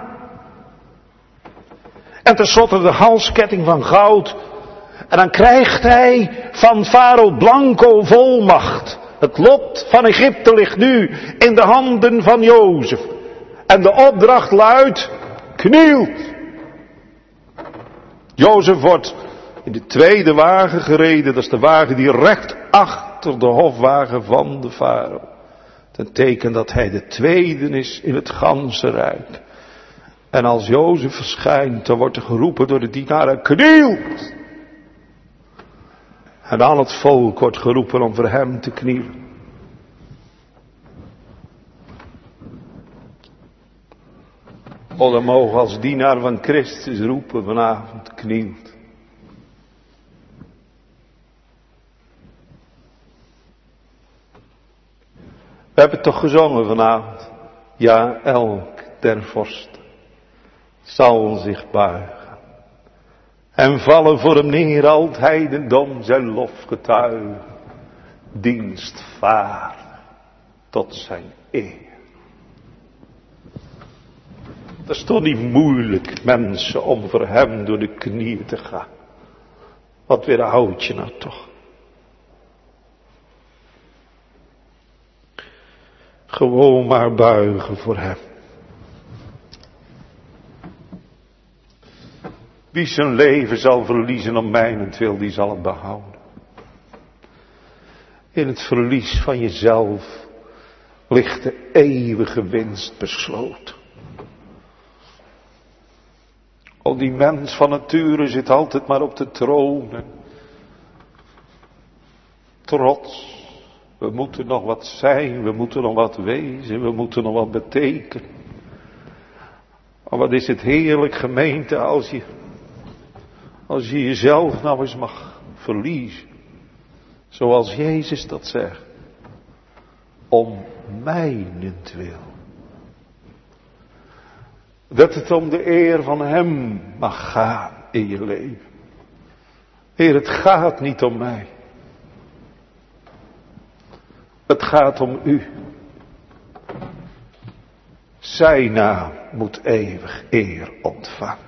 En tenslotte de halsketting van goud. En dan krijgt hij van Farao blanco volmacht. Het lot van Egypte ligt nu in de handen van Jozef. En de opdracht luidt, knielt. Jozef wordt in de tweede wagen gereden. Dat is de wagen die recht achter de hofwagen van de farao. Ten teken dat hij de tweede is in het ganse rijk. En als Jozef verschijnt, dan wordt er geroepen door de dienaren, knielt. En al het volk wordt geroepen om voor hem te knielen. O, dan mogen we als dienaar van Christus roepen vanavond, knielt. We hebben toch gezongen vanavond. Ja, elk der vorsten zal zich buigen. En vallen voor hem neer, al het heidendom zijn lof getuigen. Dienstvaardig tot zijn eer. Dat is toch niet moeilijk, mensen, om voor hem door de knieën te gaan. Wat weerhoudt je nou toch? Gewoon maar buigen voor hem. Wie zijn leven zal verliezen om mijnentwil, die zal het behouden. In het verlies van jezelf ligt de eeuwige winst besloten. O, die mens van nature zit altijd maar op de troon. Trots. We moeten nog wat zijn, we moeten nog wat wezen, we moeten nog wat betekenen. Maar wat is het heerlijk, gemeente, als je, als je jezelf nou eens mag verliezen. Zoals Jezus dat zegt. Om mijnentwil. Dat het om de eer van hem mag gaan in je leven. Heer, het gaat niet om mij. Het gaat om u. Zijn naam moet eeuwig eer ontvangen.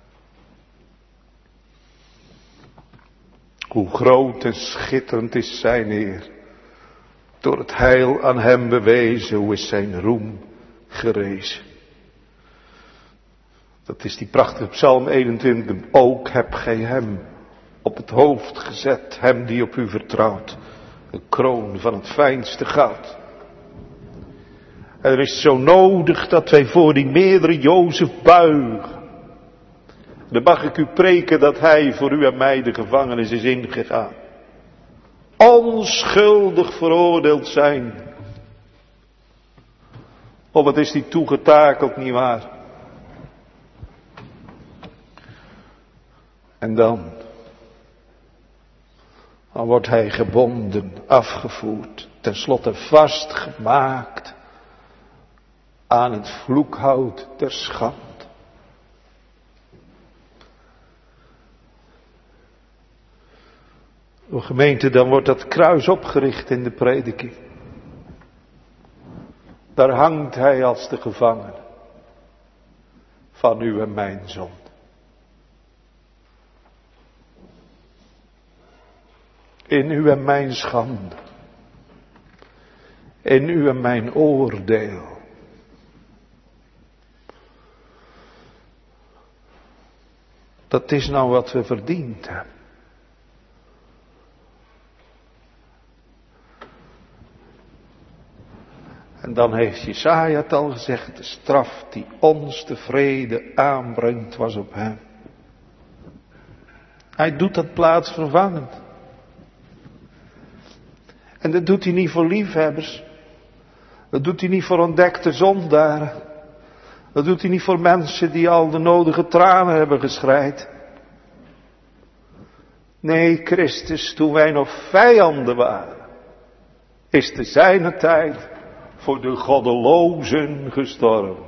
Hoe groot en schitterend is zijn eer. Door het heil aan hem bewezen, hoe is zijn roem gerezen. Dat is die prachtige psalm eenentwintig. Ook heb gij hem op het hoofd gezet, hem die op u vertrouwt. Een kroon van het fijnste goud. En er is zo nodig dat wij voor die meerdere Jozef buigen. Dan mag ik u preken dat hij voor u en mij de gevangenis is ingegaan. Onschuldig veroordeeld zijn. Oh, wat is die toegetakeld, nietwaar? En dan, dan wordt hij gebonden, afgevoerd, tenslotte vastgemaakt aan het vloekhout der schande. O gemeente, dan wordt dat kruis opgericht in de prediking. Daar hangt hij als de gevangene van u en mijn zonde. In u en mijn schande. In u en mijn oordeel. Dat is nou wat we verdiend hebben. En dan heeft Jesaja het al gezegd, de straf die ons de vrede aanbrengt was op hem. Hij doet dat plaatsvervangend. En dat doet hij niet voor liefhebbers. Dat doet hij niet voor ontdekte zondaren. Dat doet hij niet voor mensen die al de nodige tranen hebben geschreid. Nee, Christus, toen wij nog vijanden waren, is te zijner tijd voor de goddelozen gestorven.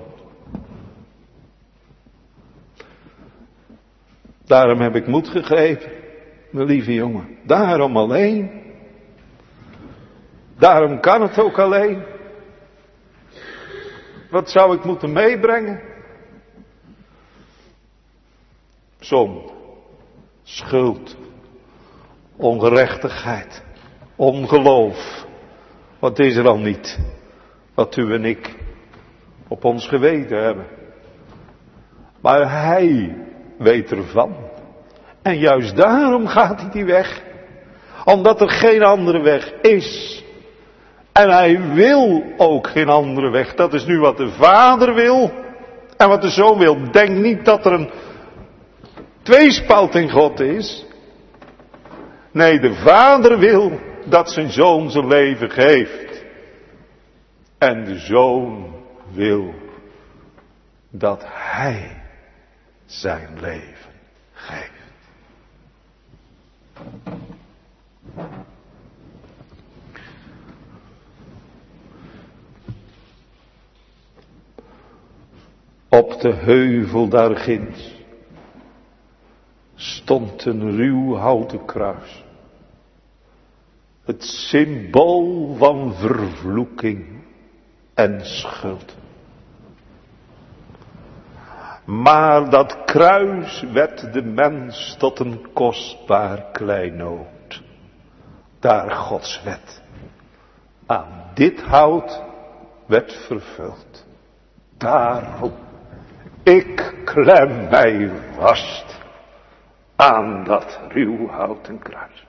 Daarom heb ik moed gegrepen, mijn lieve jongen. Daarom alleen. Daarom kan het ook alleen. Wat zou ik moeten meebrengen? Zonde, schuld, ongerechtigheid, ongeloof. Wat is er al niet? Wat u en ik op ons geweten hebben. Maar hij weet ervan. En juist daarom gaat hij die weg. Omdat er geen andere weg is. En hij wil ook geen andere weg. Dat is nu wat de Vader wil. En wat de Zoon wil. Denk niet dat er een tweespalt in God is. Nee, de Vader wil dat zijn Zoon zijn leven geeft. En de Zoon wil dat hij zijn leven geeft. Op de heuvel daar ginds stond een ruw houten kruis. Het symbool van vervloeking en schuld. Maar dat kruis werd de mens tot een kostbaar kleinood. Daar Gods wet aan dit hout werd vervuld. Daarom, ik klem mij vast aan dat ruw houten kruis.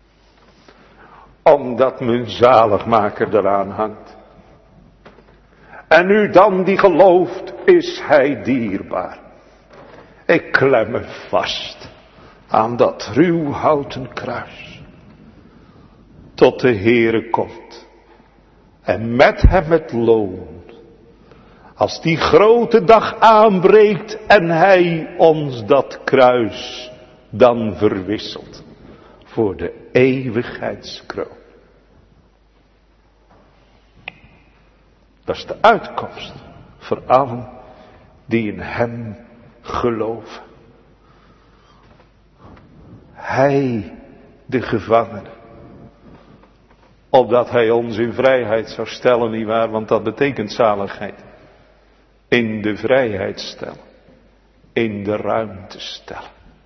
Omdat mijn zaligmaker eraan hangt. En nu dan die gelooft, is hij dierbaar. Ik klem me vast aan dat ruw houten kruis. Tot de Heere komt. En met hem het loon. Als die grote dag aanbreekt en hij ons dat kruis dan verwisselt. Voor de eeuwigheidskroon. Dat is de uitkomst voor allen die in hem geloven. Hij, de gevangene. Opdat hij ons in vrijheid zou stellen, nietwaar? Want dat betekent zaligheid. In de vrijheid stellen. In de ruimte stellen.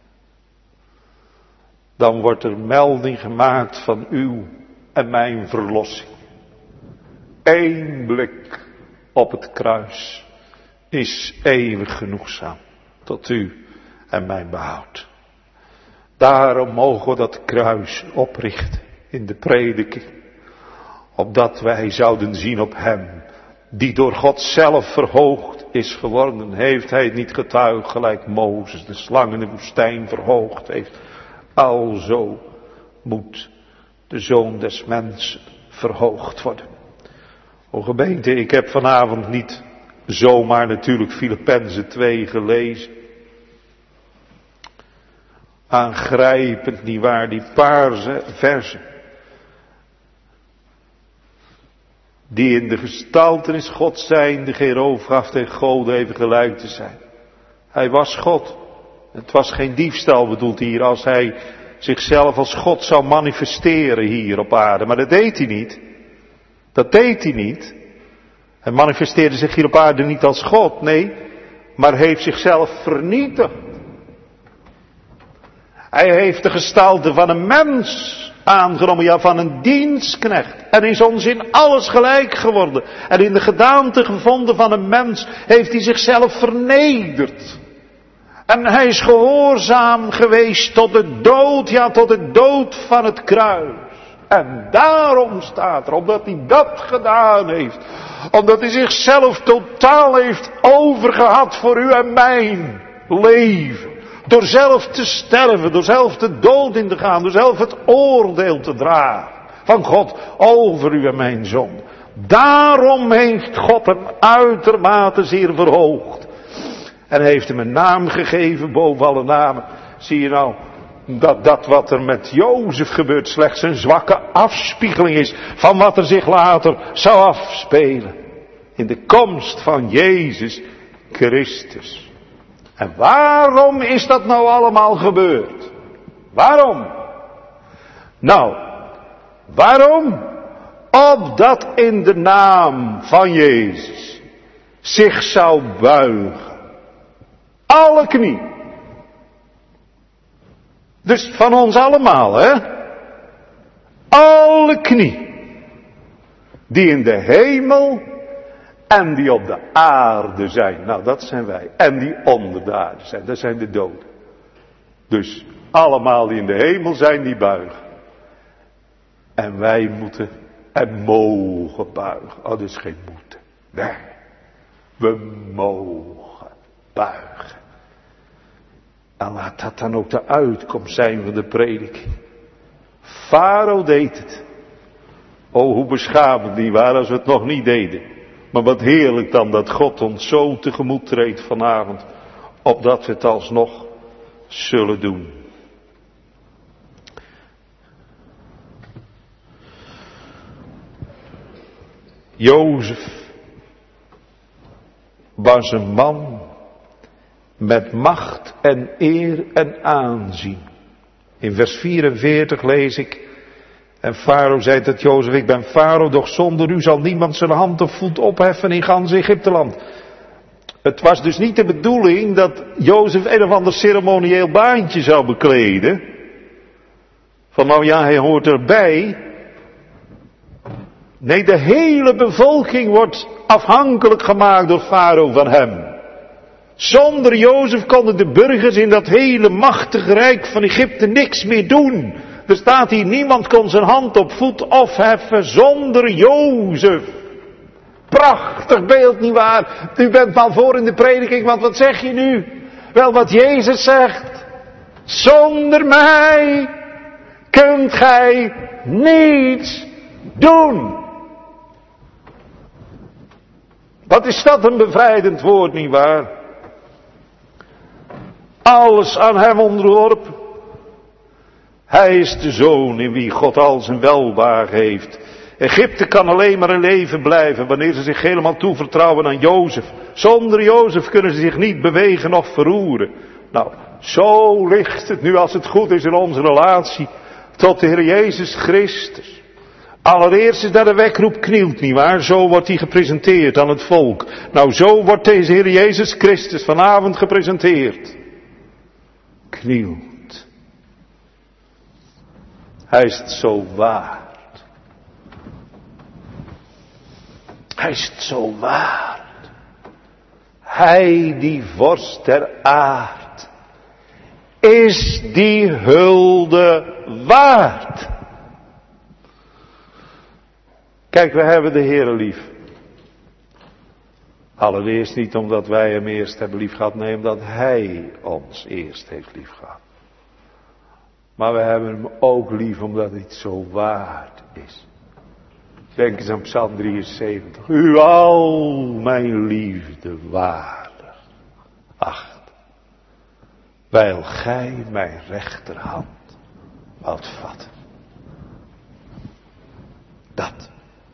Dan wordt er melding gemaakt van uw en mijn verlossing. Eén blik op het kruis is eeuwig genoegzaam tot u en mijn behoud. Daarom mogen we dat kruis oprichten in de prediking. Opdat wij zouden zien op hem die door God zelf verhoogd is geworden. Heeft hij het niet getuigd gelijk Mozes de slang in de woestijn verhoogd heeft. Alzo moet de Zoon des Mensen verhoogd worden. O gemeente, ik heb vanavond niet zomaar natuurlijk Filippenzen twee gelezen. Aangrijpend, nietwaar, die paar versen. Die in de gestaltenis God zijnde geen roof gaf tegen God even gelijk te zijn. Hij was God. Het was geen diefstal bedoeld hier als hij zichzelf als God zou manifesteren hier op aarde. Maar dat deed hij niet. Dat deed hij niet. Hij manifesteerde zich hier op aarde niet als God, nee. Maar heeft zichzelf vernietigd. Hij heeft de gestalte van een mens aangenomen, ja van een dienstknecht. En is ons in alles gelijk geworden. En in de gedaante gevonden van een mens heeft hij zichzelf vernederd. En hij is gehoorzaam geweest tot de dood, ja tot de dood van het kruis. En daarom staat er, omdat hij dat gedaan heeft, omdat hij zichzelf totaal heeft overgehad voor u en mijn leven. Door zelf te sterven, door zelf de dood in te gaan, door zelf het oordeel te dragen van God over u en mijn zonde. Daarom heeft God hem uitermate zeer verhoogd. En heeft hem een naam gegeven boven alle namen. Zie je nou, dat dat wat er met Jozef gebeurt slechts een zwakke afspiegeling is van wat er zich later zou afspelen. In de komst van Jezus Christus. En waarom is dat nou allemaal gebeurd? Waarom? Nou, waarom? Opdat in de naam van Jezus zich zou buigen alle knie. Dus van ons allemaal, hè? Alle knie. Die in de hemel en die op de aarde zijn. Nou, dat zijn wij. En die onder de aarde zijn. Dat zijn de doden. Dus allemaal die in de hemel zijn, die buigen. En wij moeten en mogen buigen. Oh, dat is geen moeten. Nee. We mogen buigen. En laat dat dan ook de uitkomst zijn van de prediking. Farao deed het. Oh, hoe beschamend die waren als we het nog niet deden. Maar wat heerlijk dan dat God ons zo tegemoet treedt vanavond. Opdat we het alsnog zullen doen. Jozef was een man met macht en eer en aanzien. In vers vierenveertig lees ik. En Farao zei tot Jozef, ik ben Farao, doch zonder u zal niemand zijn hand of voet opheffen in gans Egypteland. Het was dus niet de bedoeling dat Jozef een of ander ceremonieel baantje zou bekleden. Van nou ja, hij hoort erbij. Nee, de hele bevolking wordt afhankelijk gemaakt door Farao van hem. Zonder Jozef konden de burgers in dat hele machtige rijk van Egypte niks meer doen. Er staat hier, niemand kon zijn hand op voet opheffen zonder Jozef. Prachtig beeld, nietwaar? U bent maar voor in de prediking, want wat zeg je nu? Wel, wat Jezus zegt. Zonder mij kunt gij niets doen. Wat is dat een bevrijdend woord, nietwaar? Alles aan hem onderworpen. Hij is de zoon in wie God al zijn welwagen heeft. Egypte kan alleen maar een leven blijven wanneer ze zich helemaal toevertrouwen aan Jozef. Zonder Jozef kunnen ze zich niet bewegen of verroeren. Nou, zo ligt het nu als het goed is in onze relatie tot de Heer Jezus Christus. Allereerst is dat de wekroep knielt, nietwaar? Zo wordt hij gepresenteerd aan het volk. Nou, zo wordt deze Heer Jezus Christus vanavond gepresenteerd. Knielt. Hij is het zo waard. Hij is het zo waard. Hij die vorst der aard is die hulde waard. Kijk, we hebben de Heere lief. Allereerst niet omdat wij hem eerst hebben lief gehad, nee, omdat hij ons eerst heeft lief gehad. Maar we hebben hem ook lief omdat hij het zo waard is. Denk eens aan Psalm drieënzeventig. U al mijn liefde waardig acht. Wijl gij mijn rechterhand woudt vatten. Dat.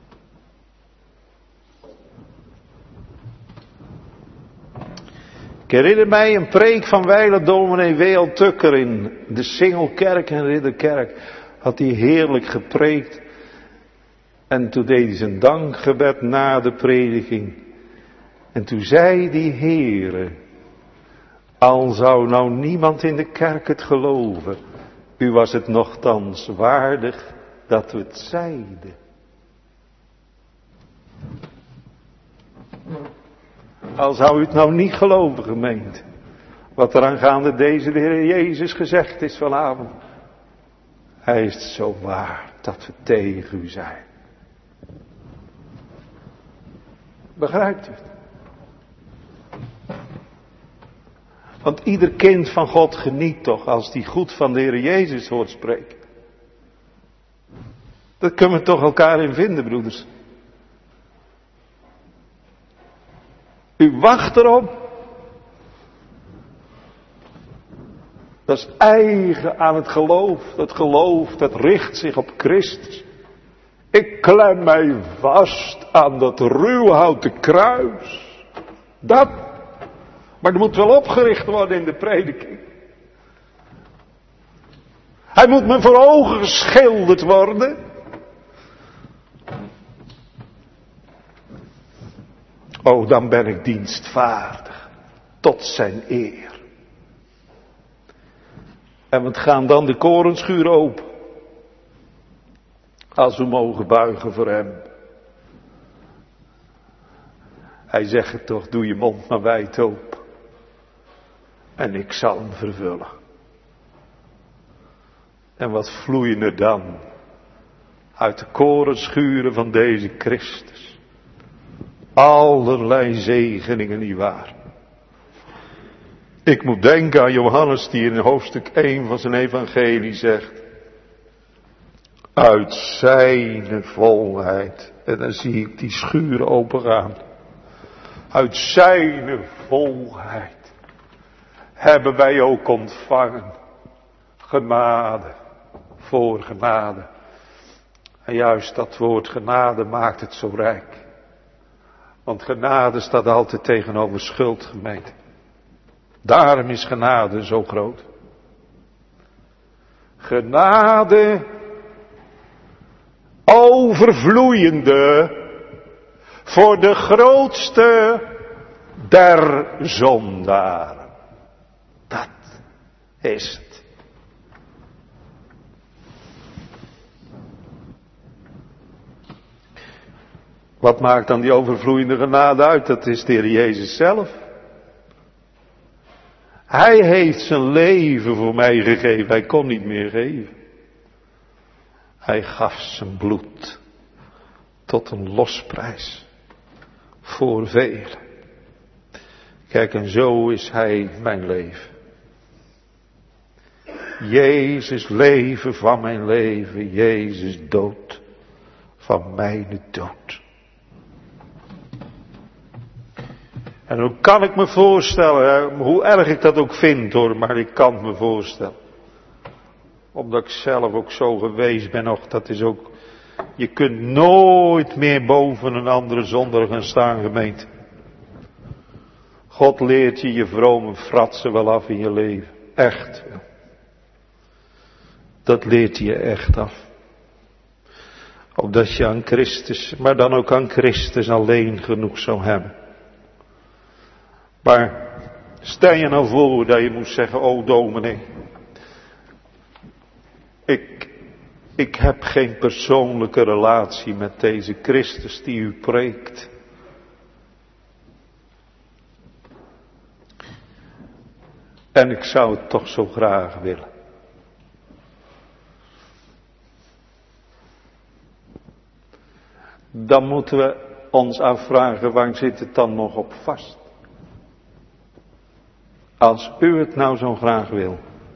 Ik herinner mij een preek van wijlen dominee W L Tukker in de Singelkerk en Ridderkerk. Had hij heerlijk gepreekt. En toen deed hij zijn dankgebed na de prediking. En toen zei die Heere, al zou nou niemand in de kerk het geloven, u was het nochtans waardig dat we het zeiden. Al zou u het nou niet geloven, gemeente, wat er aangaande deze de Heer Jezus gezegd is vanavond. Hij is het zo waar dat we tegen u zijn. Begrijpt u het? Want ieder kind van God geniet toch als die goed van de Heer Jezus hoort spreken. Dat kunnen we toch elkaar in vinden, broeders. U wacht erop. Dat is eigen aan het geloof. Dat geloof, dat richt zich op Christus. Ik klem mij vast aan dat ruwhouten kruis. Dat. Maar dat moet wel opgericht worden in de prediking. Hij moet me voor ogen geschilderd worden. Oh, dan ben ik dienstvaardig. Tot zijn eer. En wat gaan dan de korenschuur open. Als we mogen buigen voor hem. Hij zegt het toch, doe je mond maar wijd open. En ik zal hem vervullen. En wat vloeien er dan uit de korenschuren van deze Christus. Allerlei zegeningen, nietwaar. Ik moet denken aan Johannes die in hoofdstuk één van zijn evangelie zegt. Uit zijn volheid. En dan zie ik die schuren opengaan. Uit zijn volheid hebben wij ook ontvangen genade voor genade. En juist dat woord genade maakt het zo rijk. Want genade staat altijd tegenover schuld, gemeente. Daarom is genade zo groot. Genade overvloeiende voor de grootste der zondaren. Dat is het. Wat maakt dan die overvloeiende genade uit? Dat is de Heer Jezus zelf. Hij heeft zijn leven voor mij gegeven. Hij kon niet meer geven. Hij gaf zijn bloed tot een losprijs voor velen. Kijk, en zo is hij mijn leven. Jezus leven van mijn leven. Jezus dood van mijn dood. En hoe kan ik me voorstellen, hè, hoe erg ik dat ook vind hoor, maar ik kan het me voorstellen. Omdat ik zelf ook zo geweest ben nog, dat is ook, je kunt nooit meer boven een andere zonde gaan staan, gemeente. God leert je je vrome fratsen wel af in je leven. Echt. Dat leert hij je echt af. Opdat je aan Christus, maar dan ook aan Christus alleen genoeg zou hebben. Maar stel je nou voor dat je moest zeggen, oh dominee, ik, ik heb geen persoonlijke relatie met deze Christus die u preekt. En ik zou het toch zo graag willen. Dan moeten we ons afvragen, waar zit het dan nog op vast? Als u het nou zo graag wil.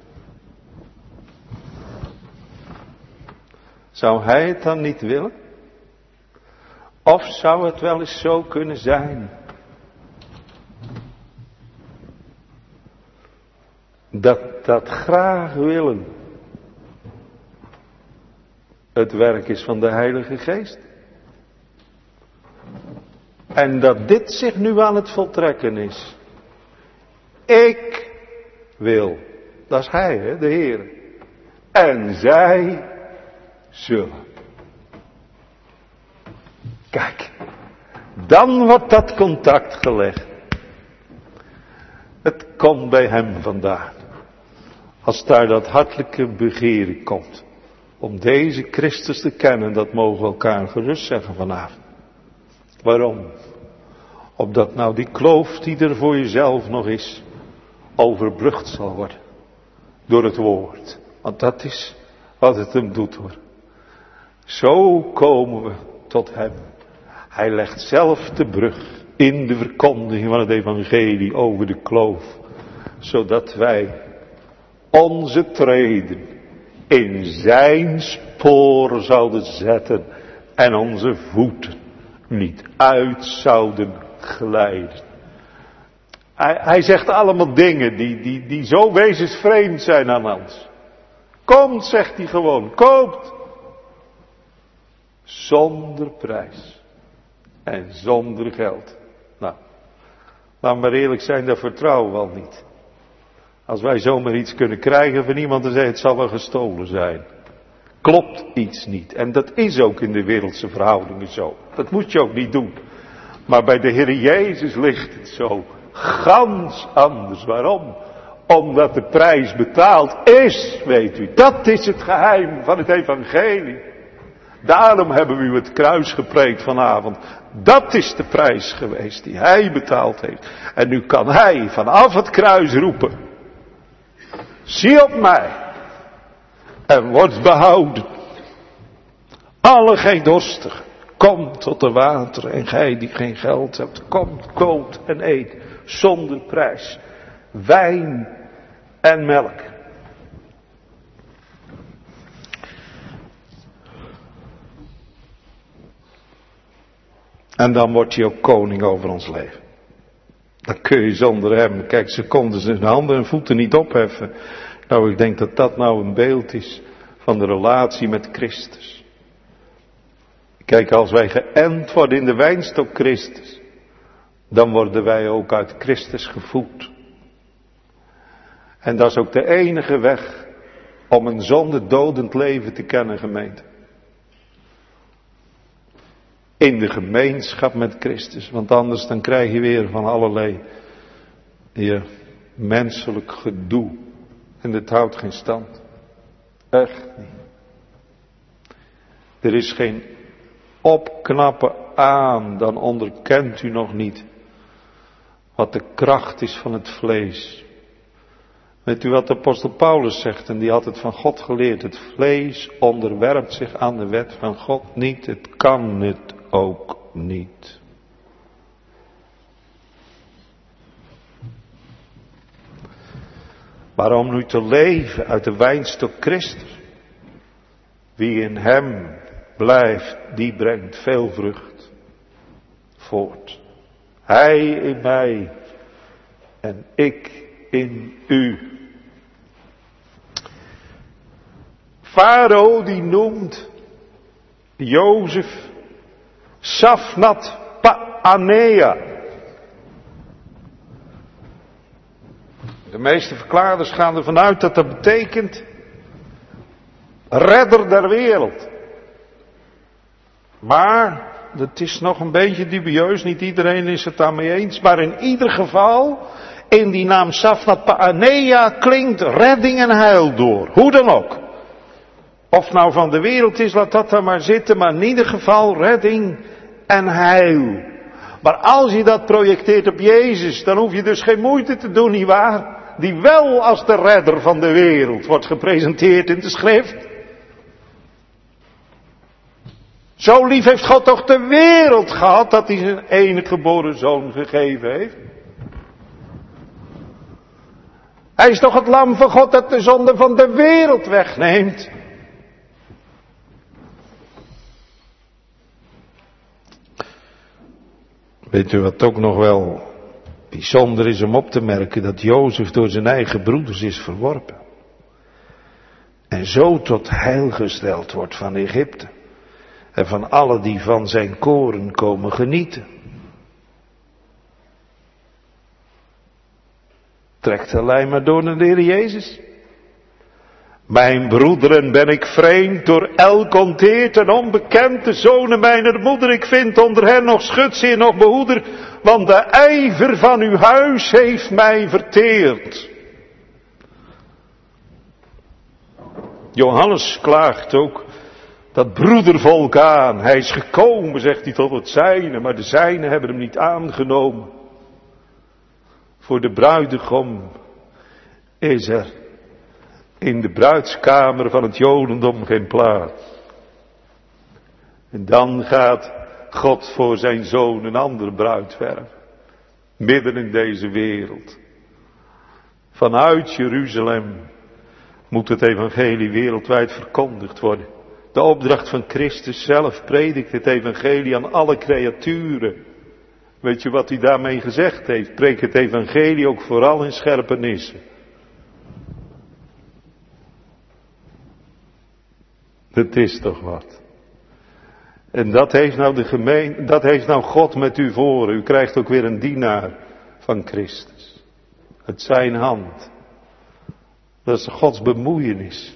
Zou hij het dan niet willen? Of zou het wel eens zo kunnen zijn dat dat graag willen het werk is van de Heilige Geest? En dat dit zich nu aan het voltrekken is. Ik wil. Dat is hij, hè, de Heer. En zij zullen. Kijk. Dan wordt dat contact gelegd. Het komt bij hem vandaan. Als daar dat hartelijke begeer komt. Om deze Christus te kennen. Dat mogen we elkaar gerust zeggen vanavond. Waarom? Opdat nou die kloof die er voor jezelf nog is. Overbrugd zal worden. Door het woord. Want dat is wat het hem doet hoor. Zo komen we tot hem. Hij legt zelf de brug in de verkondiging van het evangelie over de kloof. Zodat wij onze treden in zijn spoor zouden zetten. En onze voeten niet uit zouden glijden. Hij, hij zegt allemaal dingen die, die, die zo wezensvreemd zijn aan ons. Komt, zegt hij gewoon, koopt. Zonder prijs. En zonder geld. Nou, laat maar eerlijk zijn, dat vertrouwen we al niet. Als wij zomaar iets kunnen krijgen van iemand en zeggen het zal wel gestolen zijn. Klopt iets niet. En dat is ook in de wereldse verhoudingen zo. Dat moet je ook niet doen. Maar bij de Heer Jezus ligt het zo. Gans anders. Waarom? Omdat de prijs betaald is, weet u. Dat is het geheim van het evangelie. Daarom hebben we u het kruis gepreekt vanavond. Dat is de prijs geweest die hij betaald heeft. En nu kan hij vanaf het kruis roepen. Zie op mij. En word behouden. Alle gij dorstigen. Kom tot de water. En gij die geen geld hebt. Kom, koopt en eet. Zonder prijs. Wijn en melk. En dan wordt hij ook koning over ons leven. Dan kun je zonder hem, kijk, ze konden zijn handen en voeten niet opheffen. Nou, ik denk dat dat nou een beeld is van de relatie met Christus. Kijk, als wij geënt worden in de wijnstok Christus, dan worden wij ook uit Christus gevoed. En dat is ook de enige weg om een zonderdodend leven te kennen, gemeente. In de gemeenschap met Christus. Want anders dan krijg je weer van allerlei ja, menselijk gedoe. En dit houdt geen stand. Echt niet. Er is geen opknappen aan. Dan onderkent u nog niet wat de kracht is van het vlees. Weet u wat de apostel Paulus zegt? En die had het van God geleerd. Het vlees onderwerpt zich aan de wet van God niet. Het kan het ook niet. Maar om nu te leven uit de wijnstok Christus. Wie in hem blijft, die brengt veel vrucht voort. Hij in mij en ik in u. Farao die noemt Jozef Safnat Paanea. De meeste verklaarders gaan ervan uit dat dat betekent redder der wereld. Maar dat is nog een beetje dubieus, niet iedereen is het daarmee eens. Maar in ieder geval, in die naam Safnat Paanea klinkt redding en heil door. Hoe dan ook. Of nou van de wereld is, laat dat dan maar zitten. Maar in ieder geval redding en heil. Maar als je dat projecteert op Jezus, dan hoef je dus geen moeite te doen, nietwaar? Die wel als de redder van de wereld wordt gepresenteerd in de schrift. Zo lief heeft God toch de wereld gehad, dat hij zijn enige geboren zoon gegeven heeft. Hij is toch het lam van God dat de zonde van de wereld wegneemt. Weet u wat ook nog wel bijzonder is om op te merken? Dat Jozef door zijn eigen broeders is verworpen. En zo tot heil gesteld wordt van Egypte. En van alle die van zijn koren komen genieten. Trekt de lijn maar door naar de Heer Jezus. Mijn broederen ben ik vreemd, door elk onteerd en onbekend, de zonen mijner moeder. Ik vind onder hen nog schutzeer, nog behoeder, want de ijver van uw huis heeft mij verteerd. Johannes klaagt ook dat broedervolk aan. Hij is gekomen, zegt hij, tot het zijne, maar de zijnen hebben hem niet aangenomen. Voor de bruidegom is er in de bruidskamer van het Jodendom geen plaats. En dan gaat God voor zijn zoon een andere bruid werven. Midden in deze wereld. Vanuit Jeruzalem moet het evangelie wereldwijd verkondigd worden. De opdracht van Christus zelf predikt het evangelie aan alle creaturen. Weet je wat hij daarmee gezegd heeft? Preek het evangelie ook vooral in scherpenissen. Het is toch wat. En dat heeft nou de gemeente, dat heeft nou God met u voor. U krijgt ook weer een dienaar van Christus. Het zijn hand. Dat is Gods bemoeienis.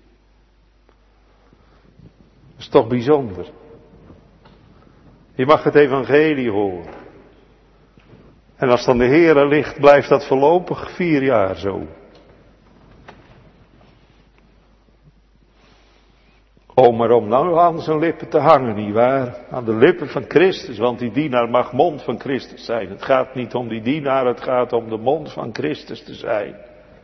Dat is toch bijzonder. Je mag het evangelie horen. En als dan de Heere ligt, blijft dat voorlopig vier jaar zo. Oh, maar om nou aan zijn lippen te hangen, nietwaar? Aan de lippen van Christus, want die dienaar mag mond van Christus zijn. Het gaat niet om die dienaar, het gaat om de mond van Christus te zijn.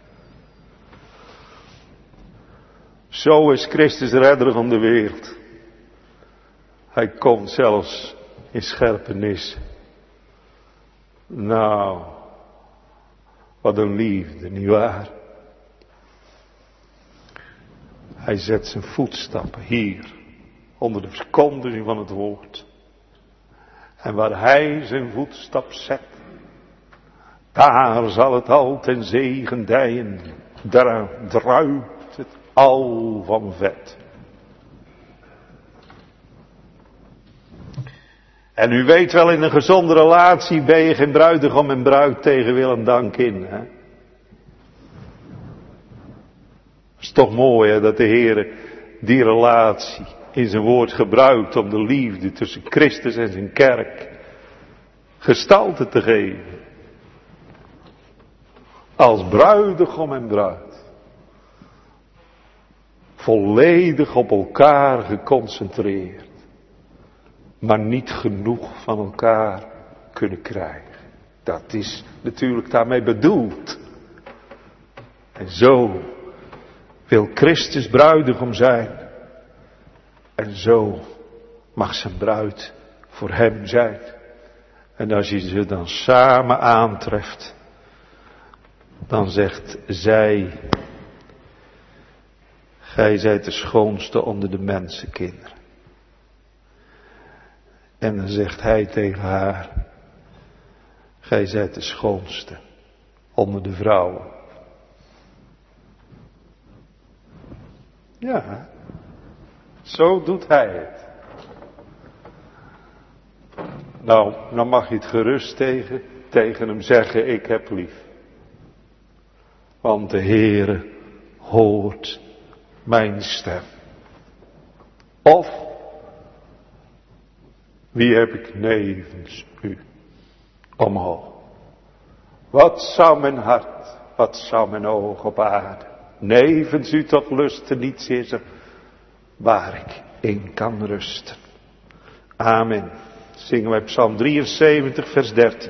Zo is Christus de redder van de wereld. Hij komt zelfs in scherpenissen. Nou, wat een liefde, nietwaar? Hij zet zijn voetstappen hier, onder de verkondiging van het woord. En waar hij zijn voetstap zet, daar zal het al ten zegen dijen. Daar druipt het al van vet. En u weet wel, in een gezonde relatie ben je geen bruidegom en bruid tegen wil en dank in, hè? Het is toch mooi, hè, dat de Heer die relatie in zijn woord gebruikt om de liefde tussen Christus en zijn kerk gestalte te geven. Als bruidegom en bruid. Volledig op elkaar geconcentreerd. Maar niet genoeg van elkaar kunnen krijgen. Dat is natuurlijk daarmee bedoeld. En zo wil Christus bruidegom zijn. En zo mag zijn bruid voor hem zijn. En als je ze dan samen aantreft, dan zegt zij: gij zijt de schoonste onder de mensenkinderen. En dan zegt hij tegen haar: gij zijt de schoonste onder de vrouwen. Ja, zo doet hij het. Nou, dan mag je het gerust tegen, tegen hem zeggen: ik heb lief. Want de Heere hoort mijn stem. Of, wie heb ik nevens u omhoog? Wat zou mijn hart, wat zou mijn oog op aarde nevens u tot lusten niets is er waar ik in kan rusten. Amen. Zingen wij Psalm drieënzeventig vers dertien.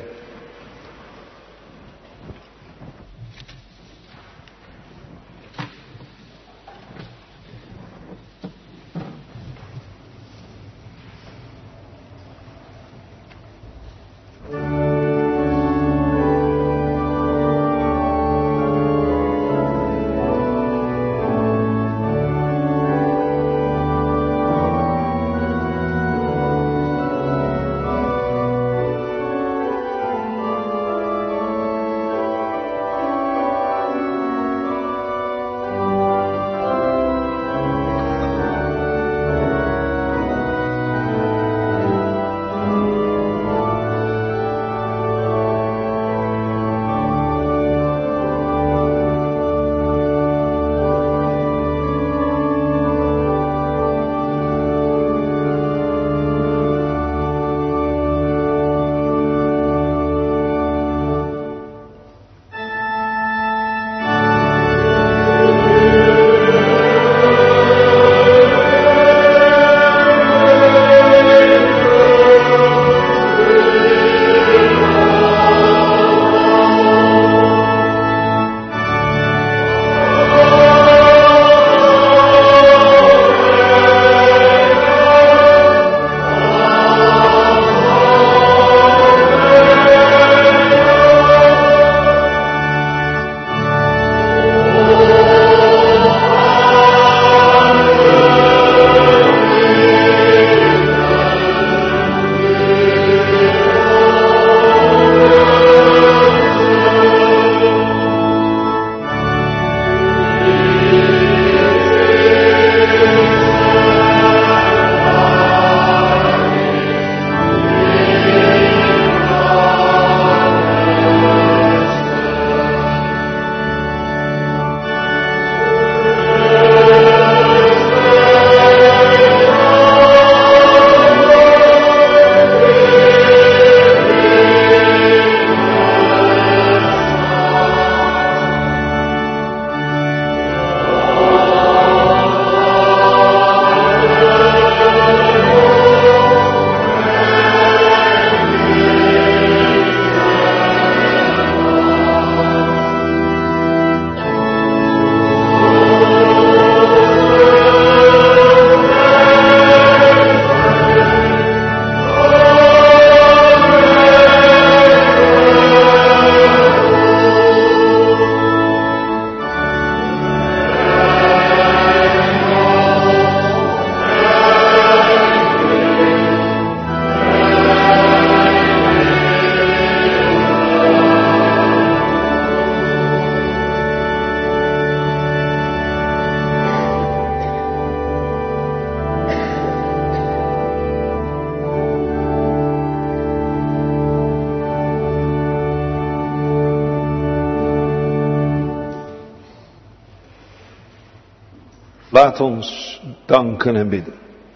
Laat ons danken en bidden.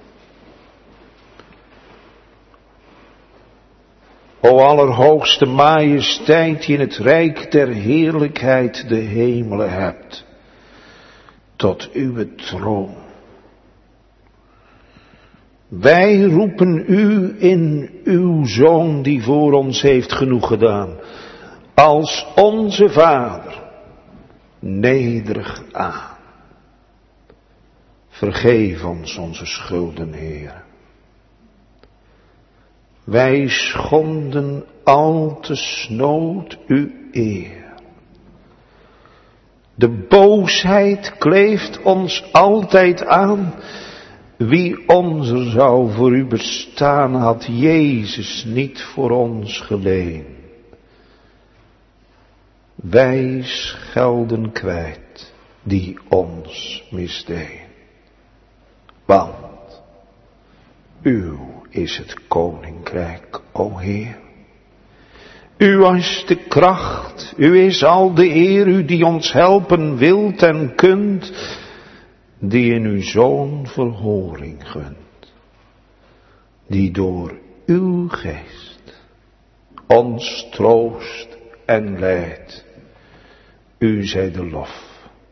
O allerhoogste majesteit die in het rijk der heerlijkheid de hemelen hebt, tot uw troon. Wij roepen u in uw Zoon die voor ons heeft genoeg gedaan, als onze Vader, nederig aan. Vergeef ons onze schulden, Heer. Wij schonden al te snood uw eer. De boosheid kleeft ons altijd aan. Wie onze zou voor u bestaan, had Jezus niet voor ons geleen. Wij schelden kwijt die ons misdeen. Want uw is het koninkrijk, o Heer. U is de kracht, u is al de eer, u die ons helpen wilt en kunt, die in uw Zoon verhoring gunt, die door uw geest ons troost en leidt. U zij de lof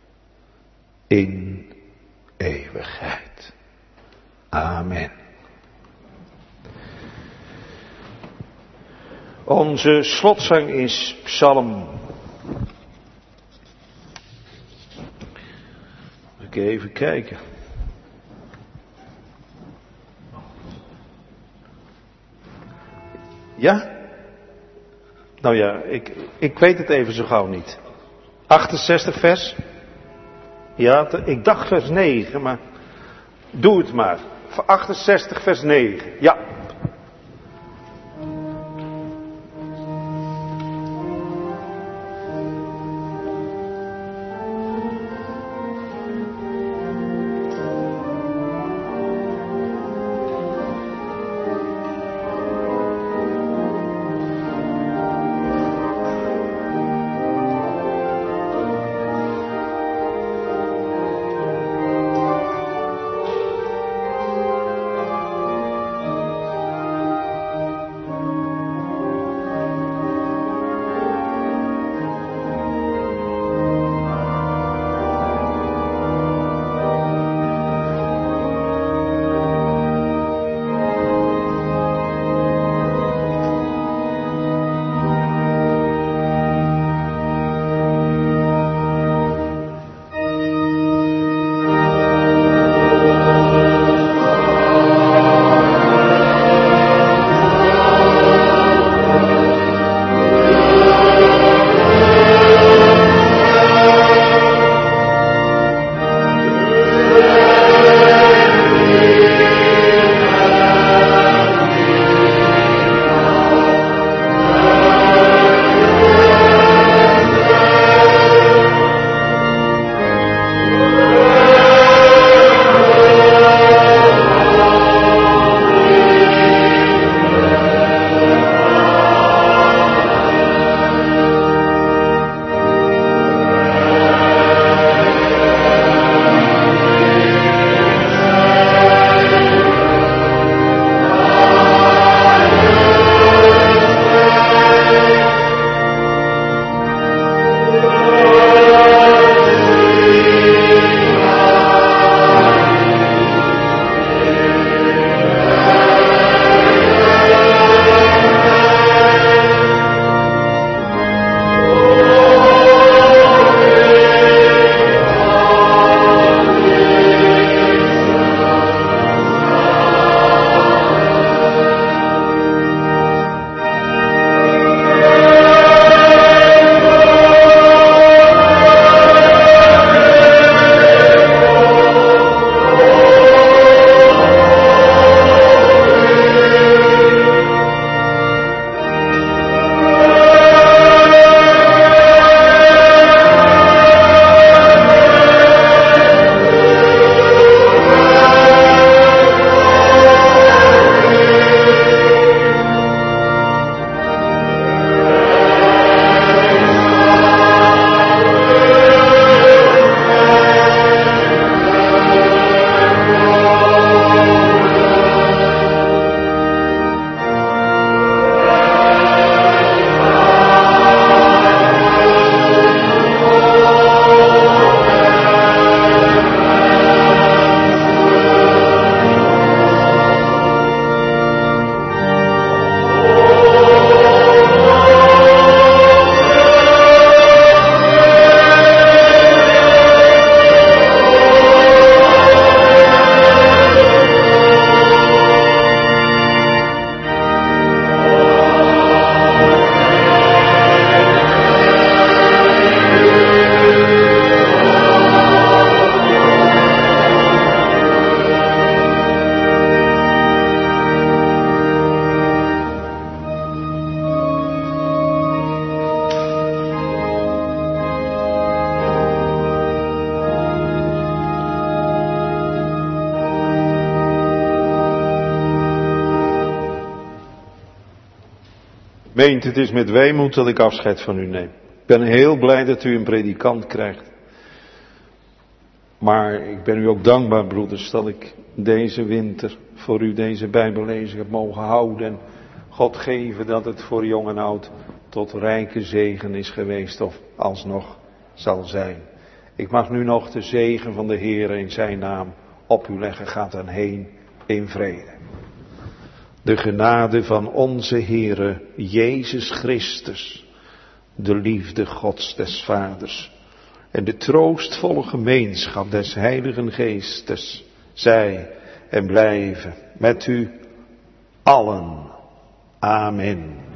in eeuwigheid. Amen. Onze slotzang is Psalm. Ik even kijken. Ja? Nou ja, ik, ik weet het even zo gauw niet. achtenzestig vers? Ja, te, ik dacht vers negen, maar doe het maar. achtenzestig vers negen, ja. Meent, het is met weemoed dat ik afscheid van u neem. Ik ben heel blij dat u een predikant krijgt. Maar ik ben u ook dankbaar, broeders, dat ik deze winter voor u deze bijbellezing heb mogen houden. En God geven dat het voor jong en oud tot rijke zegen is geweest of alsnog zal zijn. Ik mag nu nog de zegen van de Heer in zijn naam op u leggen. Gaat dan heen in vrede. De genade van onze Heere Jezus Christus, de liefde Gods des Vaders en de troostvolle gemeenschap des Heiligen Geestes, zij en blijven met u allen. Amen.